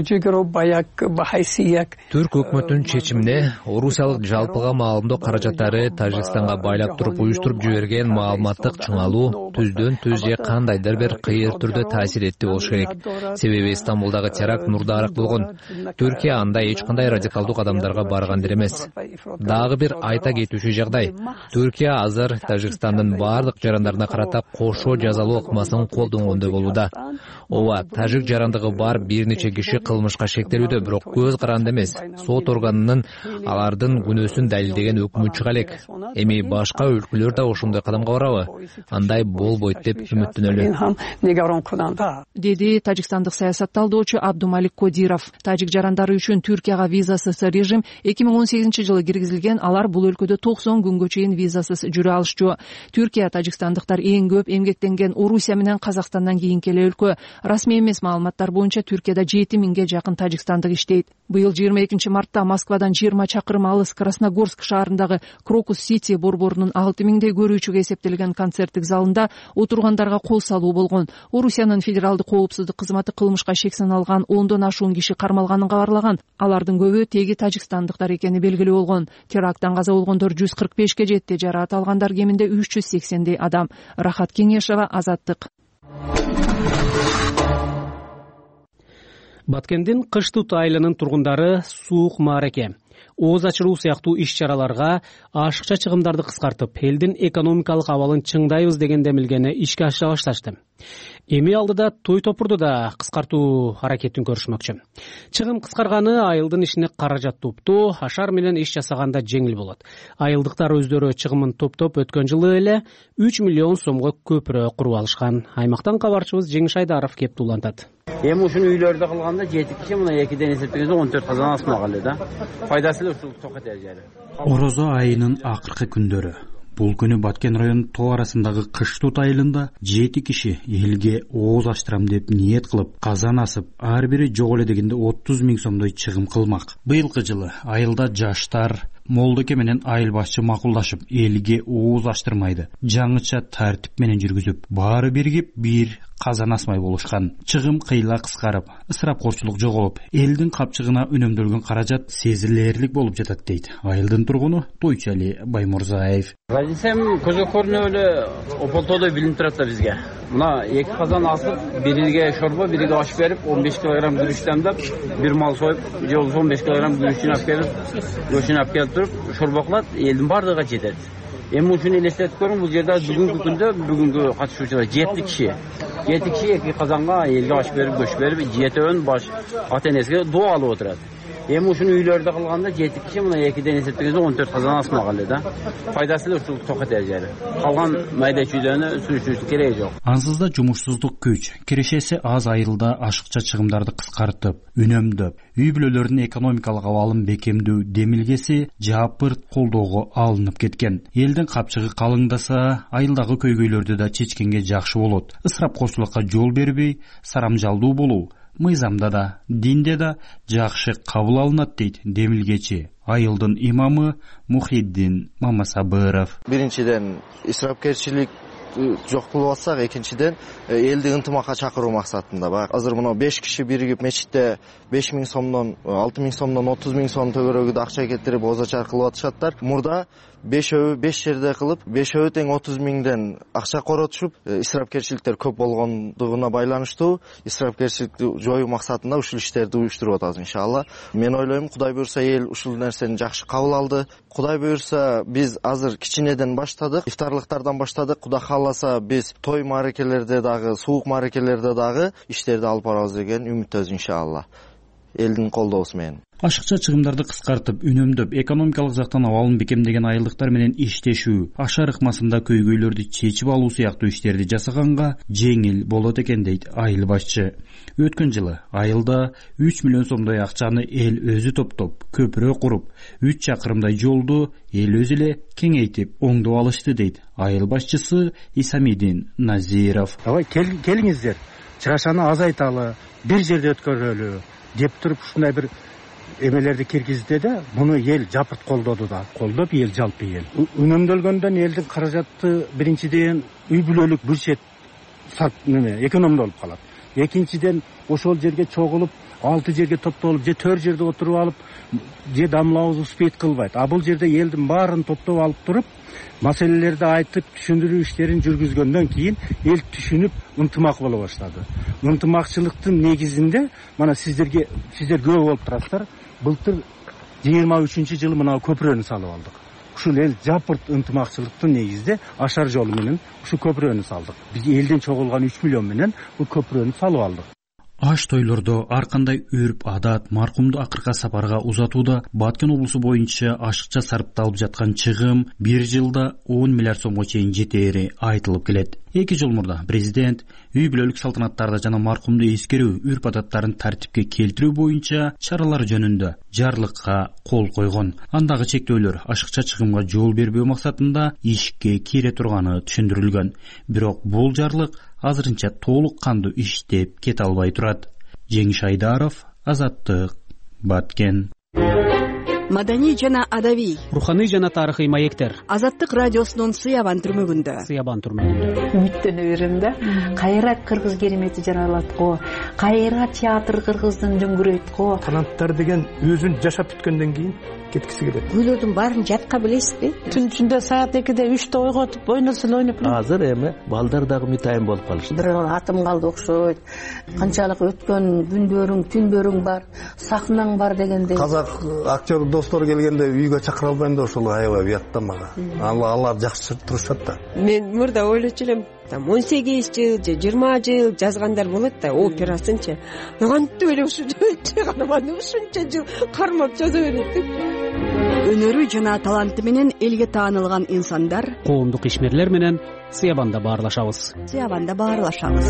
Түрк өкмөтүнүн чечимине орусиялык жалпыга маалымдоо каражаттары Тажикстанга байлап туруп уюштуруп жиберген маалыматтык чыңалуу түздөн түз же кандайдыр бир кыйыр түрдө таасир этти болуш керек. Себеби Стамбулдагы теракт мурдаараак болгон. Түркия анда эч кандай радикалдуу кадамдарга барган эмес. Дагы бир айта кетүүчү жагдай. Түркия азыр Тажикстандын баардык жарандарына карата кошо жазалоо ыкмасын колдонгондой болууда. Ооба, тажик жарандыгы бар бир нече киши кылмышка шектелүүдө, бирок көз каранды эмес. Сот органынын алардын күнөөсүн далилдеген өкмү чыга элек. Эми башка өлкөлөр да ошондой кадамга барабы? Андай болбойт деп үмүттөнөлү, деди тажикстандык саясат талдоочу Абдумалик Кодиров. Тажик жарандары үчүн Түркияга визасыз режим эки миң он сегизинчи жылы киргизилген. Алар бул өлкөдө токсон күнгө чейин визасыз жүрө алышчу. Түркия тажикстандыктар эң көп эмгектенген Орусия менен Казакстандан кийинки эле өлкө. Расмий эмес маалыматтар боюнча Түркияда жети миңге жакын тажикстандык иштейт. Быйыл жыйырма экинчи мартта Москвадан жыйырма чакырым алыс Красногорск шаарындагы Крокус Сити борборунун алты миңдей көрүүчүгө эсептелген концерттик залында отургандарга кол салуу болгон. Орусиянын федералдык коопсуздук кызматы кылмышка шек саналган ондон ашуун киши кармалганын кабарлаган. Алардын көбү теги тажикстандыктар экени белгилүү болгон. Теракттан каза болгондор жүз кырк бешке жетти, жараат алгандар кеминде үч жүз сексендей адам. Рахат Кеңешова, Азаттык. Баткендин Кыштут айылынын тургундары суук маареке, ооз ачыруу сыяктуу иш-чараларга ашыкча чыгымдарды кыскартып, элдин экономикалык абалын чыңдайбыз деген демилгени ишке ашыра башташты. Эми алдыда той топурду да кыскартуу аракетин көрүшмөкчү. Чыгым кыскарганы айылдын ишине каражат топтоо, ашар менен иш жасаганда жеңил болот. Айылдыктар өздөрү чыгымын топтоп өткөн жылы эле үч миллион сомго көпүрө куруп алышкан. Аймактан кабарчыбыз Жеңиш Айдаров кеп туулантат. Эми ушуну үйлөрдө кылганда жети киши мына экиден эсептегенде он төрт казан асмак эле да. Пайдасы эле ушул токот ажары. Орозо айынын акыркы күндөрү. Бул күнү Баткен районунун тоо арасындагы Кыштут айылында жети киши элге ооз ачтырам деп ниет кылып, казан асып, ар бири жок эле дегенде отуз миң сомдой чыгым кылмак. Быйылкы жылы айылда жаштар молдоке менен айыл башчы макулдашып, элге ооз ачтырмайды жаңыча тартип менен жүргүзүп, баары биригип бир казан асмай болушкан. Чыгым кыйла кыскарып, ысырапкорчулук жоголуп, элдин капчыгына үнөмдөлгөн каражат сезилерлик болуп жатат дейт айылдын тургуну Тойчали Баймурзаев. Разисем көзгө көрүнүп эле ополтодой билинип турат да бизге. Мына эки казан асып, бириге шорбо, бириге аш берип, он беш килограмм күрүч дамдап, бир мал союп, же болбосо он беш килограмм күрүчүн алып келип, көчүн алып келип туруп, шорбо кылат, элдин бардыгы жетет. Эми ушуну элестетип көрүң, бул жерде бүгүнкү күндө бүгүнкү катышуучулар жети киши. жети киши эки казанга элге аш берип, көч берип, жетөөн баш ата энесине доо алып отурат. эми ушуну үйлөрдө кылганда жети киши мына экиден эсептегенде он төрт казан асмак эле да. Пайдасы эле ушул токот эжери. Калган майда чүйдөнү сүрүшүүнүн кереги жок. Ансыз да жумушсуздук күч, кирешеси аз айылда ашыкча чыгымдарды кыскартып, үнөмдөп, үй бүлөлөрдүн экономикалык абалын бекемдөө демилгеси жапырт колдоого алынып кеткен. Элдин капчыгы калыңдаса, айылдагы көйгөйлөрдү да чечкенге жакшы болот. Ысырапкорчулукка жол бербей, сарамжалдуу болуу мыйзамда да, динде да жакшы кабыл алынат дейт демилгечи. Айылдын имамы Мухиддин Мамасабыров. Биринчиден исрапкерчилик жок кылып алсак, экинчиден элди ынтымакка чакыруу максатында бар. Азыр мына беш киши биригип мечитте беш миң сомдон алты миң сомдон отуз миң сом төгөрөгүдө акча кетирип озачар кылып атышаттар. Мурда бешөө беш жерде кылып, бешөө тең отуз миңден акча коротушуп, исрапкерчиликтер көп болгондугуна байланыштуу исрапкерчиликти жоюу максатында ушул иштерди уюштуруп атабыз иншалла. Мен ойлойм, Кудай буйрса эл ушул нерсени жакшы кабыл алды. Кудай буйрса биз азыр кичинеден баштадык, ифтарлыктардан баштадык. Кудай кааласа биз той мааракелерде дагы, суук мааракелерде дагы иштерди алып барабыз деген үмүттөбүз иншалла. Элдин колдоосу менен. Ашыкча чыгымдарды кыскартып, үнөмдөп, экономикалык жактан абалын бекемдеген айылдыктар менен иштешүү, ашар ыкмасында көйгөйлөрдү чечип алуу сыяктуу иштерди жасаганга жеңил болот экен дейт айыл башчы. Өткөн жылы айылда үч миллион сомдой акчаны эл өзү топтоп, көпүрө куруп, үч чакырымдай жолду эл өзү эле кеңейтип, оңдоп алышты дейт айыл башчысы Исамидин Назиров. Давай келиңиздер, чырашаны азайталы, бир жерде өткөрөлү деп туруп ушундай бир эмелерди киргизди да, муну эл жапырт колдоду да, колдоп эл жалпы эл. Үнөмдөлгөндөн элдин каражаты биринчиден үй бүлөлүк бюджет сарп неме экономдолуп калат. Экинчиден ошол жерге чогулуп, алты жерге топтолуп, же төрт жерде отуруп алып, же дамлабыз успейт кылбайт. А бул жерде элдин баарын топтоп алып туруп, маселелерди айтып, түшүндүрүү иштерин жүргүзгөндөн кийин эл түшүнүп, ынтымак боло баштады. Ынтымакчылыктын негизинде, мана сиздерге сиздер күбө болуп турасыздар, былтыр жыйырма үчүнчү жылы мына көпүрөнү салып алдык. Ушул эл жапырт ынтымакчылыктын негизинде ашар жолу менен ушу көпүрөнү салдык. Биз элден чогулган үч миллион менен бул көпүрөнү салып алдык. Аш тойлордо ар кандай үрп адат маркумду акыркы сапарга узатууда Баткен облусу боюнча ашыкча сарпталып жаткан чыгым бир жылда он миллиард сомго чейин жетери айтылып келет. Эки жыл мурда президент үй бүлөлүк салтанаттарды жана маркумду эскерүү, үрп адаттарын тартипке келтирүү боюнча чаралар жөнүндө жарлыкка кол койгон. Андагы чектөөлөр ашыкча чыгымга жол бербөө максатында ишке кире турганы түшүндүрүлгөн. Бирок бул жарлык азырынча толук кандуу иштеп кете албай турат. Жеңиш Айдаров, Азаттык, Баткен. Маданий жана адабий, руханий жана тарыхый маектер. Азаттык радиосунун Сыябан түрмөгүндө. Сыябан түрмөгүндө. Үмүттөнө берем да. Кайра кыргыз керемети жаралат го. Кайра театр кыргыздын жөңгүрөйт го. Таланттар деген өзүн жашап бүткөндөн кийин кеткиси келет. Күйлөрдүн баарын жатка билесизби? Түн ичинде саат экиде үчтө ойготуп, ойносун ойноп. Азыр эми балдар дагы мытайын болуп калышты. Бир атым калды окшойт. Канчалык өткөн күндөрүң, түндөрүң бар, сахнаң бар дегенде. Казак актер достор келгенде үйгө чакыра албайм да ошол аябай уятта мага. Алар жакшы турушат да. Мен мурда ойлочу элем, там он сегиз жыл же жыйырма жыл жазгандар болот да, операсынчы. Кантип эле ушул чыгарманы ушунча жыл кармап жаза берет деп. Өнөрү жана таланты менен элге таанылган инсандар, коомдук ишмерлер менен Сыябанда баарлашабыз. Сыябанда баарлашабыз.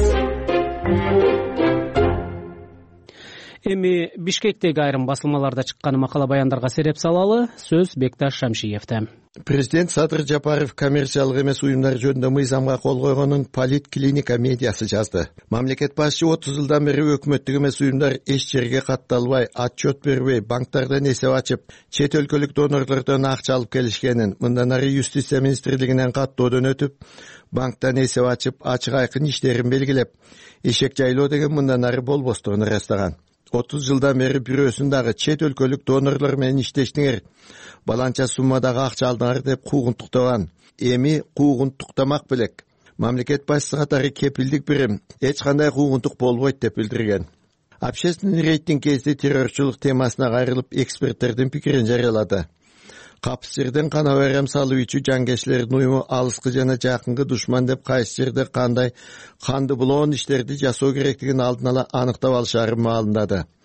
Эми Бишкектеги айрым басылмаларда чыккан макала баяндарга сереп салалы. Сөз Бекташ Шамшиевде. Президент Садыр Жапаров коммерциялык эмес уюмдар жөнүндө мыйзамга кол койгонун Политклиника медиасы жазды. Мамлекет башчы отуз жылдан бери өкмөттүк эмес уюмдар эч жерге катталбай, отчет бербей, банктардан эсеп ачып, чет өлкөлүк донорлордон акча алып келишкенин, мындан ары юстиция министрлигинен каттоодон өтүп, банктан эсеп ачып, ачык айкын иштерин белгилеп, эшек жайлоо деген мындан ары болбостугун ырастаган. отуз жылдан бери бирөөсүн дагы чет өлкөлүк донорлор менен иштештиңер, баланча суммадагы акча алдыңар деп куугунтуктаган. Эми куугунтуктамак белек. Мамлекет башчысы катары кепилдик берем, эч кандай куугунтук болбойт деп билдирген. Общественный рейтинг кезде террорчулук темасына кайрылып эксперттердин пикирин жарыялады. Капыс жерден кана байрам салуучу жангерчилердин уюму алыскы жана жакынкы душман деп кайсы жерде кандай канды булоон иштерди жасоо керектигин алдын ала аныктап алышаарын маалымдады.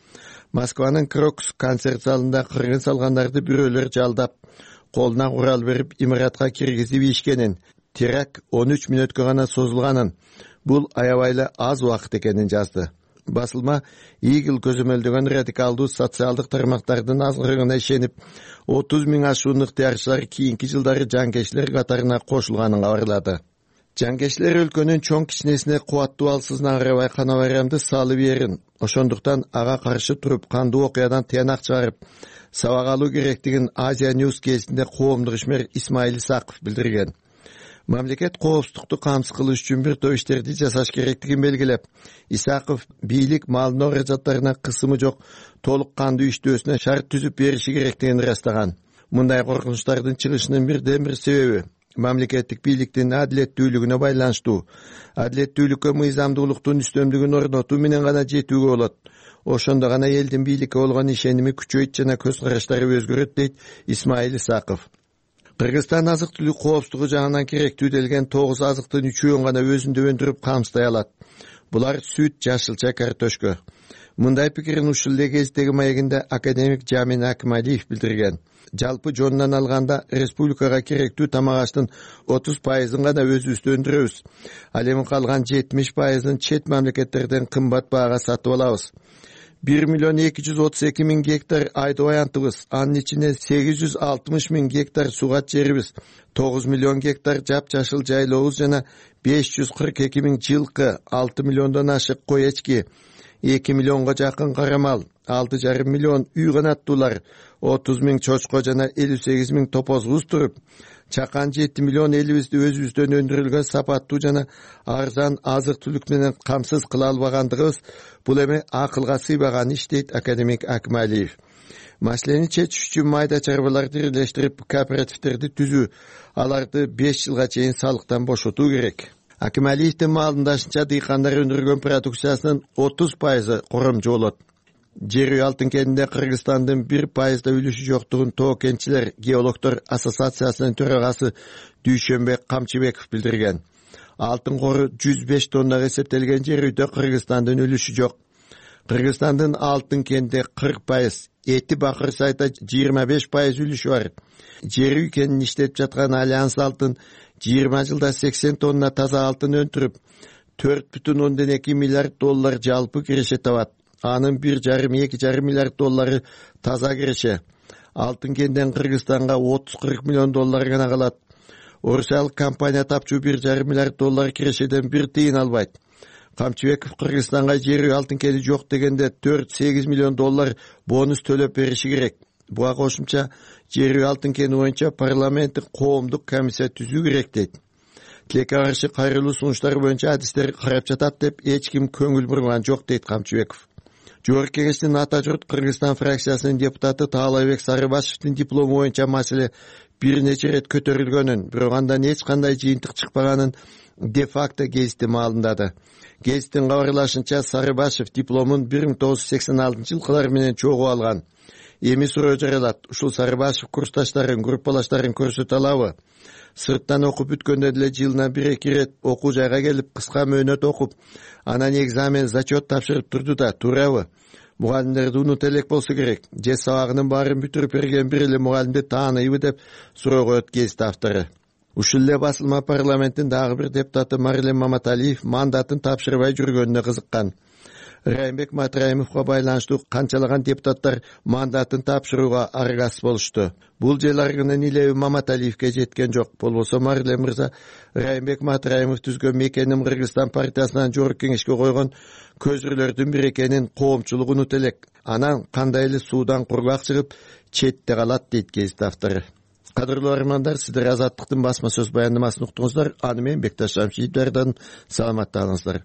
Москванын Крокус концерт залында кыргын салгандарды бирөөлөр жалдап, колуна курал берип имаратка киргизип ийишкенин, теракт он үч мүнөткө гана созулганын, бул аябай аз убакыт экенин жазды. Басылма Игил көзөмөлдөгөн радикалдуу социалдык тармактардын азгырыгына ишенип, отуз миң ашуун ыктыярчылар кийинки жылдары жангечилер катарына кошулганын кабарлады. Жангечилер өлкөнүн чоң кичинесине кубаттуу алсызына карабай кана байрамды салып берин, ошондуктан ага каршы туруп кандуу окуядан тыянак чыгарып, сабак алуу керектигин Азия Ньюс кезинде коомдук ишмер Исмаил Исаков билдирген. Мамлекет коопсуздукту камсыз кылыш үчүн бир топ иштерди жасаш керектигин белгилеп, Исаков бийлик малын каражаттарына кысымы жок толук кандуу иштөөсүнө шарт түзүп бериши керектигин ырастаган. Мындай коркунучтардын чыгышынын бирден бир себеби мамлекеттик бийликтин адилеттүүлүгүнө байланыштуу. Адилеттүүлүккө мыйзамдуулуктун үстөмдүгүн орнотуу менен гана жетүүгө болот. Ошондо гана элдин бийликке болгон ишеними күчөйт жана көз караштары өзгөрөт, дейт Исмаил Исаков. Кыргызстан азык-түлүк коопсуздугу жагынан керектүү делген тогуз азыктын үчөөн гана өзүндө өндүрүп камсыздай алат. Булар сүт, жашылча, картошка. Мындай пикирин ушул эле кездеги маегинде академик Жамин Акмалиев билдирген. Жалпы жонунан алганда республикага керектүү тамак аштын отуз пайызын гана өзүбүз өндүрөбүз. Ал эми калган жетимиш пайызын чет мамлекеттерден кымбат баага сатып алабыз. бир миллион эки жүз отуз эки миң гектар айдоо аянтыбыз, анын ичинен сегиз жүз алтымыш миң гектар сугат жерибиз, тогуз миллион гектар жап-жашыл жайлообуз жана беш жүз кырк эки миң жылкы, алты миллиондон ашык кой эчки, эки миллионго жакын кара мал, алты жарым миллион үй канаттуулар, отуз миң чочко жана элүү сегиз миң топозубуз туруп, чакан жети миллион элибизди өзүбүздөн өндүрүлгөн сапаттуу жана арзан азык-түлүк менен камсыз кыла албагандыгыбыз бул эми акылга сыйбаган иш, дейт академик Акмалиев. Маселени чечиш үчүн майда чарбаларды бирлештирип кооперативтерди түзүү, аларды беш жылга чейин салыктан бошотуу керек. Акмалиевдин маалындашынча дыйкандар өндүргөн продукциясынын отуз пайызы коромжу болот. Жер үй алтын кенинде Кыргызстандын бир пайызда үлүшү жоктугун Тоо кентчилер геологтор ассоциациясынын төрагасы Дүйшөнбек Камчыбеков билдирген. Алтын кору жүз беш тоннага эсептелген жер үйдө Кыргызстандын үлүшү жок. Кыргызстандын алтын кенинде кырк пайыз, Эти Бакыр сайта жыйырма беш пайыз үлүшү бар. Жер үй кенин иштеп жаткан Альянс алтын жыйырма жылда сексен тонна таза алтын өндүрүп, төрт бүтүн ондон эки миллиард доллар жалпы киреше табат. Анын бир жарым эки жарым миллиард доллары таза киреше. Алтын кенден Кыргызстанга отуз кырк миллион доллар гана калат. Орусиялык компания тапчу бир жарым миллиард доллар кирешеден бир тыйын албайт. Камчыбеков Кыргызстанга жер үй алтын кени жок дегенде төрт сегиз миллион доллар бонус төлөп бериши керек. Буга кошумча жер үй алтын кени боюнча парламенттик коомдук комиссия түзүү керек, дейт. Тилекке каршы кайрылуу сунуштар боюнча адистер карап жатат деп эч ким көңүл бурган жок, дейт Камчыбеков. Жогорку кеңештин ата журт Кыргызстан фракциясынын депутаты Таалайбек Сарыбашевдин диплому боюнча маселе бир нече ирет көтөрүлгөнүн, бирок андан эч кандай жыйынтык чыкпаганын де-факто гезити маалымдады. Гезиттин кабарлашынча Сарыбашев дипломун бир миң тогуз жүз сексен алтынчы жылкылар менен чогуу алган. Эми суроо жаралат, ушул Сарыбашев курсташтарын, группалаштарын көрсөтө алабы? Сырттан окуп бүткөндө деле жылына бир эки ирет окуу жайга келип, кыска мөөнөт окуп, анан экзамен, зачет тапшырып турду да, туурабы? Мугалимдерди унут элек болсо керек. Же сабагынын баарын бүтүрүп берген бир эле мугалимди тааныйбы деп суроо коет гезит автору. Ушул эле басылма парламенттин дагы бир депутаты Марилен Маматалиев мандатын тапшырбай жүргөнүнө кызыккан. Райымбек Матраимовго байланыштуу канчалаган депутаттар мандатын тапшырууга аргасыз болушту. Бул жыл аргынын илеби Маматалиевге жеткен жок. Болбосо Марилен мырза Райымбек Матраимов түзгөн Мекеним Кыргызстан партиясынан жогорку кеңешке койгон көзүрлөрдүн бири экенин коомчулук унут элек. Анан кандай эле суудан кургак чыгып четте калат, дейт гезит автору. Кадырлуу армандар, сиздер Азаттыктын басма сөз баяндамасын уктуңуздар. Аны менен Бекташ Шамшиевдерден саламаттаныңыздар.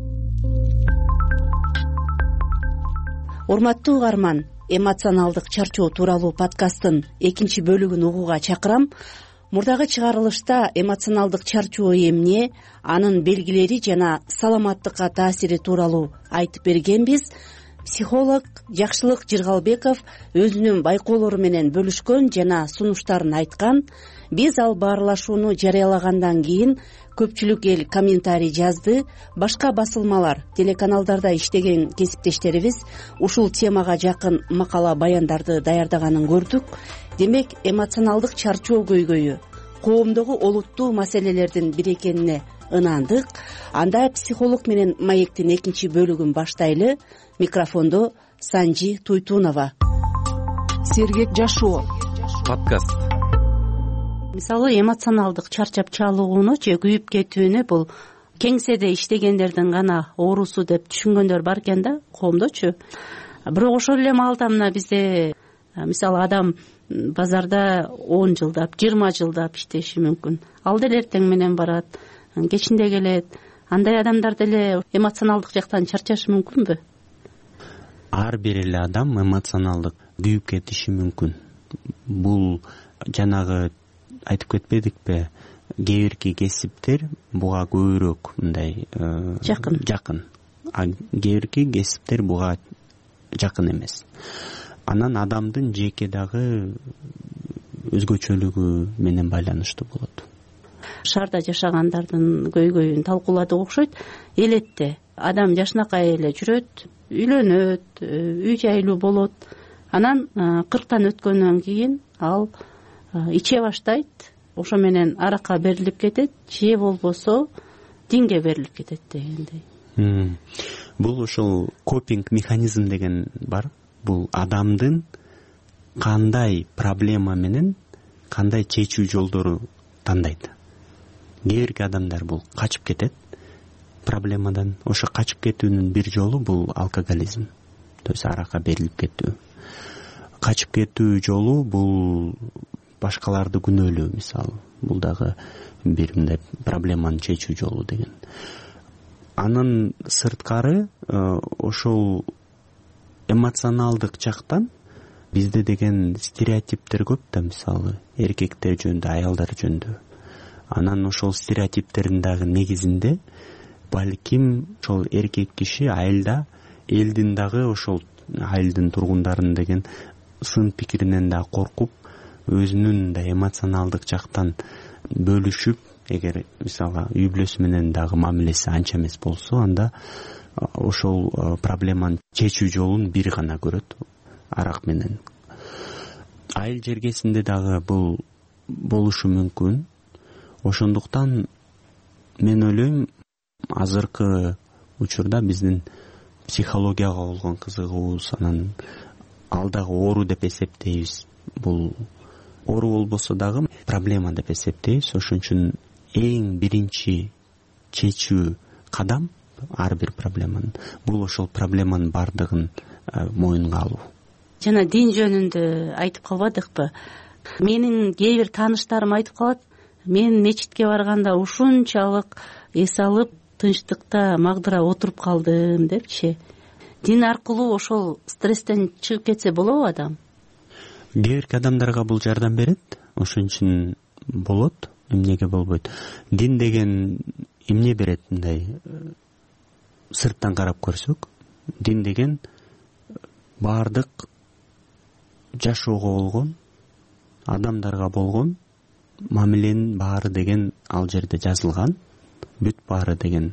Урматтуу угарман, эмоционалдык чарчоо тууралуу подкасттын экинчи бөлүгүн угууга чакырам. Мурдагы чыгарылышта эмоционалдык чарчоо эмне, анын белгилери жана саламаттыкка таасири тууралуу айтып бергенбиз. Психолог Жакшылык Жыргалбеков өзүнүн байкоолору менен бөлүшкөн жана сунуштарын айткан. Биз ал баарлашууну жарыялагандан кийин көпчүлүк эл комментарий жазды. Башка басылмалар, телеканалдарда иштеген кесиптештерибиз ушул темага жакын макала баяндарды даярдаганын көрдүк. Демек, эмоционалдык чарчоо көйгөйү коомдогу олуттуу маселелердин бири экенине ынандык. Анда психолог менен маектин экинчи бөлүгүн баштайлы. Микрофондо Санжи Туйтунова. Сергек жашоо подкаст. Мисалы, эмоционалдык чарчап чалууну же күйүп кетүүнү бул кеңседе иштегендердин гана оорусу деп түшүнгөндөр бар экен да, коомдочу. Бирок ошол эле маалда мына бизде мисалы адам базарда он жылдап, жыйырма жылдап иштеши мүмкүн. Ал деле эртең менен барат, кечинде келет. Андай адамдар деле эмоционалдык жактан чарчашы мүмкүнбү? Ар бир эле адам эмоционалдык күйүп кетиши мүмкүн. Бул жанагы айтып кетпедикпи, кээ бирки кесиптер буга көбүрөөк мындай жакын жакын а кээ бирки кесиптер буга жакын эмес. Анан адамдын жеке дагы өзгөчөлүгү менен байланыштуу болот. Шаарда жашагандардын көйгөйүн талкууладык окшойт. Элетте адам жашынакай эле жүрөт, үйлөнөт, үй жайлуу болот. Анан кырктан өткөндөн кийин ал иче баштайт, ошо менен аракка берилип кетет, же болбосо динге берилип кетет дегендей. Бул ошол копинг механизм деген бар. Бул адамдын кандай проблема менен кандай чечүү жолдору тандайт. Кээ бирки адамдар бул качып кетет проблемадан. Ошо качып кетүүнүн бир жолу бул алкоголизм, то есть аракка берилип кетүү. Качып кетүү жолу бул башкаларды күнөөлөө, мисалы. Бул дагы бир мындай проблеманы чечүү жолу деген. Анын сырткары ошол эмоционалдык жактан бизде деген стереотиптер көп да, мисалы, эркектер жөнүндө, аялдар жөнүндө. Анан ошол стереотиптердин дагы негизинде балким ошол эркек киши айылда элдин дагы ошол айылдын тургундарын деген сын пикиринен да коркуп, өзүнүн да эмоционалдык жактан бөлүшүп, эгер мисалы үй бүлөсү менен дагы мамилеси анча эмес болсо, анда ошол проблеманы чечүү жолун бир гана көрөт, арак менен. Айыл жергесинде дагы бул болушу мүмкүн. Ошондуктан мен ойлойм, азыркы учурда биздин психологияга болгон кызыгуубуз, анан ал дагы оору деп эсептейбиз. Бул оору болбосо дагы проблема деп эсептейбиз. Ошон үчүн эң биринчи чечүү кадам ар бир проблеманын бул ошол проблеманын бардыгын моюнга алуу. Жана дин жөнүндө айтып калбадыкпы? Менин кээ бир тааныштарым айтып калат, мен мечитке барганда ушунчалык эс алып, тынчтыкта магдыра отуруп калдым депчи. Дин аркылуу ошол стресстен чыгып кетсе болобу адам? Кээ бирки адамдарга бул жардам берет, ошон үчүн болот, эмнеге болбойт. Дин деген эмне берет мындай сырттан карап көрсөк? Дин деген баардык жашоого болгон, адамдарга болгон мамиленин баары деген ал жерде жазылган. Бүт баары деген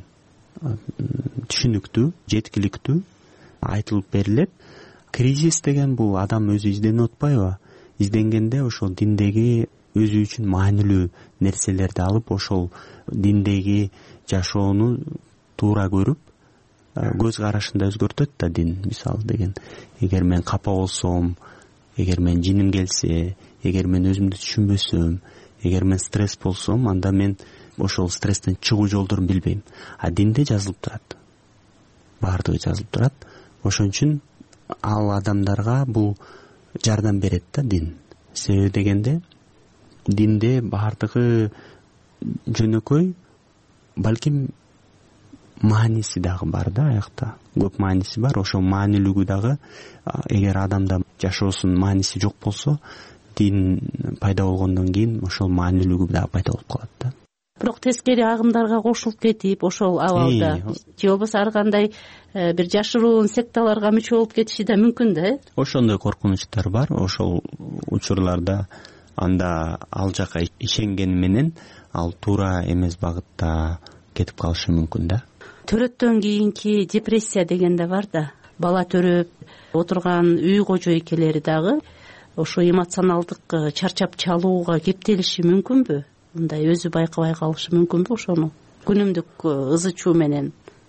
түшүнүктүү, жеткиликтүү айтылып берилет. Кризис деген бул адам өзү изденип атпайбы? Изденгенде ошол диндеги өзү үчүн маанилүү нерселерди алып, ошол диндеги жашоону туура көрүп, көз карашын да өзгөртөт да дин, мисалы деген. Эгер мен капа болсом, эгер мен жиним келсе, эгер мен өзүмдү түшүнбөсөм, эгер мен стресс болсом, анда мен ошол стресстен чыгуу жолдорун билбейм. А динде жазылып турат. Баардыгы жазылып турат. Ошон үчүн ал адамдарга бул жардам берет да дин. Себеби дегенде динде баардыгы жөнөкөй, балким мааниси дагы бар да, аякта. Көп мааниси бар. Ошол маанилүүгү дагы эгер адамда жашоосунун мааниси жок болсо, дин пайда болгондон кийин ошол маанилүүгү дагы пайда болуп калат да. Бирок тескери агымдарга кошулуп кетип, ошол абалда же болбосо ар кандай бир жашыруун секталарга мүчө болуп кетиши да мүмкүн да, э? Ошондой коркунучтар бар. Ошол учурларда анда ал жака ишенгени менен ал туура эмес багытта кетип калышы мүмкүн да. Төрөттөн кийинки депрессия деген да бар да. Бала төрөп отурган үй кожо экелери дагы ошо эмоционалдык чарчап чалууга кептелиши мүмкүнбү? Мындай өзү байкабай калышы мүмкүнбү ошону күнүмдүк ызы чуу менен?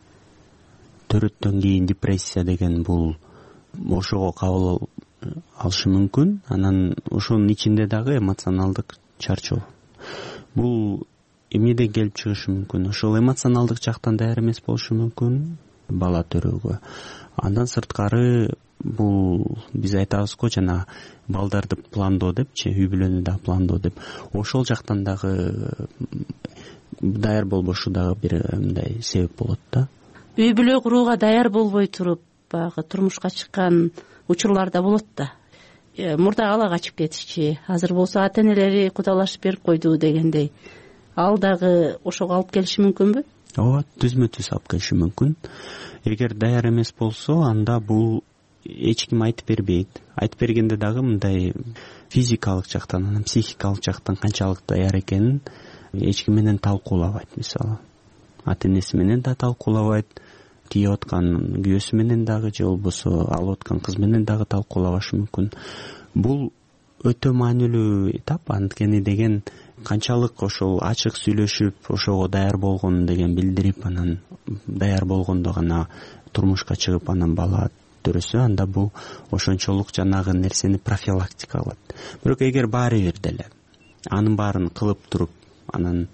Төрөттөн кийин депрессия деген бул ошого кабыл алышы мүмкүн. Анан ошонун ичинде дагы эмоционалдык чарчоо. Бул эмнеден келип чыгышы мүмкүн? Ошол эмоционалдык жактан даяр эмес болушу мүмкүн бала төрөөгө. Андан сырткары бул биз айтабыз го жана балдарды пландоо депчи, үй бүлөнү да пландоо деп. Ошол жактан дагы даяр болбошу дагы бир мындай себеп болот да. Үй бүлө курууга даяр болбой туруп баягы турмушка чыккан учурлар да болот да. Мурда ала качып кетишчи, азыр болсо ата энелери кудалашып берип койду дегендей. Ал дагы ошого алып келиши мүмкүнбү? Ооба, түзмө түз алып келиши мүмкүн. Эгер даяр эмес болсо, анда бул эч ким айтып бербейт. Айтып бергенде дагы мындай физикалык жактан, анан психикалык жактан канчалык даяр экенин эч ким менен талкуулабайт. Мисалы, ата энеси менен да талкуулабайт, тийип аткан күйөөсү менен дагы же болбосо алып аткан кыз менен дагы талкуулабашы мүмкүн. Бул өтө маанилүү этап, анткени деген канчалык ошол ачык сүйлөшүп, ошого даяр болгонун деген билдирип, анан даяр болгондо гана турмушка чыгып, анан бала төрөсө, анда бул ошончолук жанагы нерсени профилактика кылат. Бирок эгер баары бир деле анын баарын кылып туруп, анан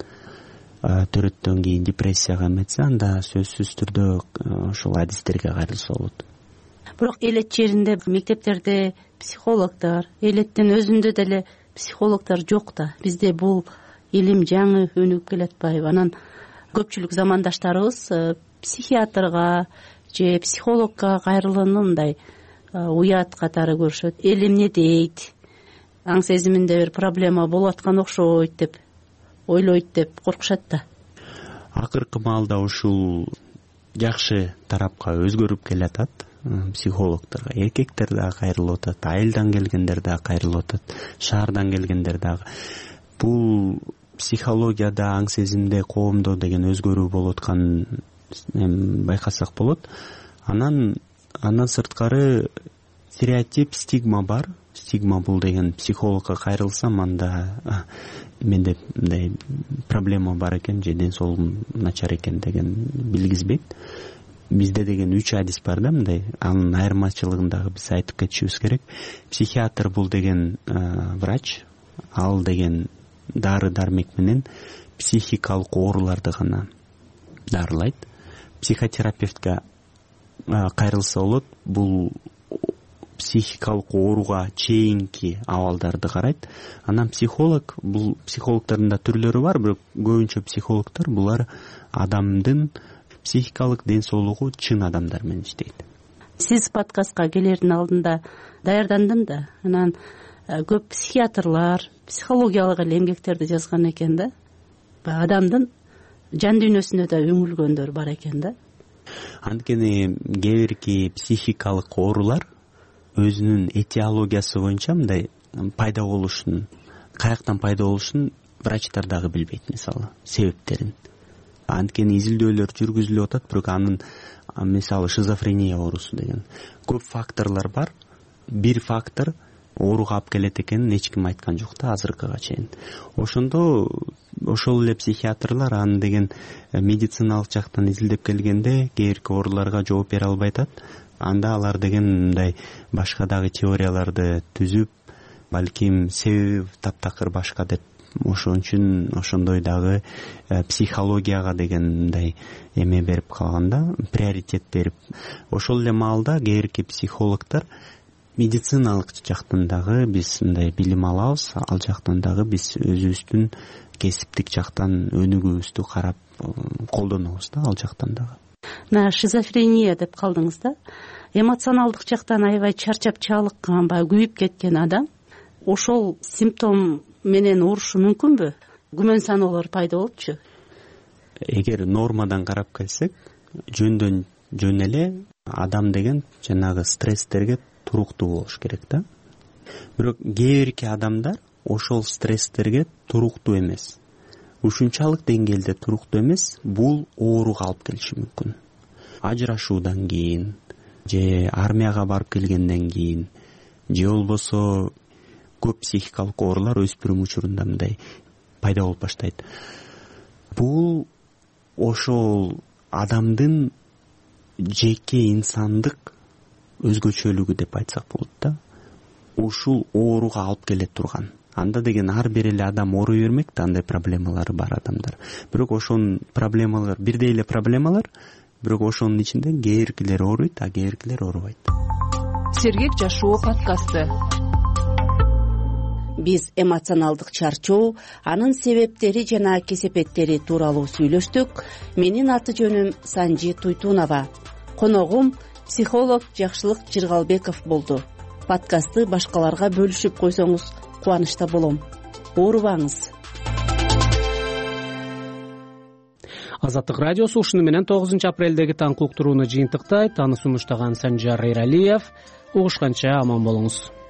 төрөттөн кийин депрессияга эметсе, анда сөзсүз түрдө ошол адистерге кайрылса болот. Бирок элет жеринде, мектептерде психологдор, элеттин өзүндө деле психологдор жок да. Бизде бул илим жаңы өнүгүп келатпайбы? Анан көпчүлүк замандаштарыбыз психиатрга же психологко кайрылууну мындай уят катары көрүшөт. Эл эмне дейт? Аң сезиминде бир проблема болуп аткан окшойт деп ойлойт деп коркушат да. Акыркы маалда ушул жакшы тарапка өзгөрүп келатат. Психологдорго эркектер дагы кайрылып атат, айылдан келгендер дагы кайрылып атат, шаардан келгендер дагы. Бул психологияда, аң сезимде, коомдо деген өзгөрүү болуп атканын байкасак болот. Анан андан сырткары стереотип, стигма бар. Стигма бул деген психологко кайрылсам, анда менде мындай проблема бар экен же ден соолугум начар экен деген билгизбейт. Бизде деген үч адис бар да, мындай. Анын айырмачылыгын дагы биз айтып кетишибиз керек. Психиатр бул деген врач, ал деген дары дармек менен психикалык ооруларды гана дарылайт. Психотерапевтке кайрылса болот, бул психикалык ооруга чейинки абалдарды карайт. Анан психолог, бул психологдордун да түрлөрү бар, бирок көбүнчө психологдор булар адамдын психикалык ден соолугу чын адамдар менен иштейт. Сиз подкастка келердин алдында даярдандым да, анан көп психиатрлар, психологиялык эле эмгектерди жазган экен да. Адамдын жан дүйнөсүнө да үңүлгөндөр бар экен да. Анткени кээ бирки психикалык оорулар өзүнүн этиологиясы боюнча мындай пайда болушун, каяктан пайда болушун врачтар дагы билбейт, мисалы, себептерин. Анткени изилдөөлөр жүргүзүлүп атат, бирок анын мисалы шизофрения оорусу деген көп факторлор бар. Бир фактор ооруга алып келет экенин эч ким айткан жок да азыркыга чейин. Ошондо ошол эле психиатрлар аны деген медициналык жактан изилдеп келгенде кээ бирки ооруларга жооп бере албай атат. Анда алар деген мындай башка дагы теорияларды түзүп, балким себеби таптакыр башка деп, ошон үчүн ошондой дагы психологияга деген мындай эме берип калганда, приоритет берип. Ошол эле маалда кээ бирки психологдор медициналык жактан дагы биз мындай билим алабыз, ал жактан дагы биз өзүбүздүн кесиптик жактан өнүгүүбүздү карап колдонобуз да, ал жактан дагы. Мына шизофрения деп калдыңыз да. Эмоционалдык жактан аябай чарчап чалыккан, баягы күйүп кеткен адам ошол симптом менен оорушу мүмкүнбү? Күмөн саноолор пайда болупчу. Эгер нормадан карап келсек, жөндөн жөн эле адам деген жанагы стресстерге туруктуу болуш керек да. Бирок кээ бирки адамдар ошол стресстерге туруктуу эмес. ушунчалык деңгээлде туруктуу эмес, бул ооруга алып келиши мүмкүн. Ажырашуудан кийин же армияга барып келгенден кийин же болбосо көп психикалык оорулар өспүрүм учурунда мындай пайда болуп баштайт. Бул ошол адамдын жеке инсандык өзгөчөлүгү деп айтсак болот да. Ушул ооруга алып келе турган. Анда деген ар бир эле адам ооруй бермек да, андай проблемалары бар адамдар. Бирок ошонун проблемалар бирдей эле проблемалар, бирок ошонун ичинде кээбиркилер ооруйт, а кээбиркилер оорубайт. Сергек жашоо подкасты. Биз эмоционалдык чарчоо, анын себептери жана кесепеттери тууралуу сүйлөштүк. Менин аты жөнүм Санжи Туйтунова. Коногум психолог Жакшылык Жыргалбеков болду. Подкастты башкаларга бөлүшүп койсоңуз кубанычта болом. Оорубаңыз. Азаттык радиосу ушуну менен тогузунчу апрелдеги таңкы уктурууну жыйынтыктайт. Аны сунуштаган Санжар Эралиев. Угушканча аман болуңуз.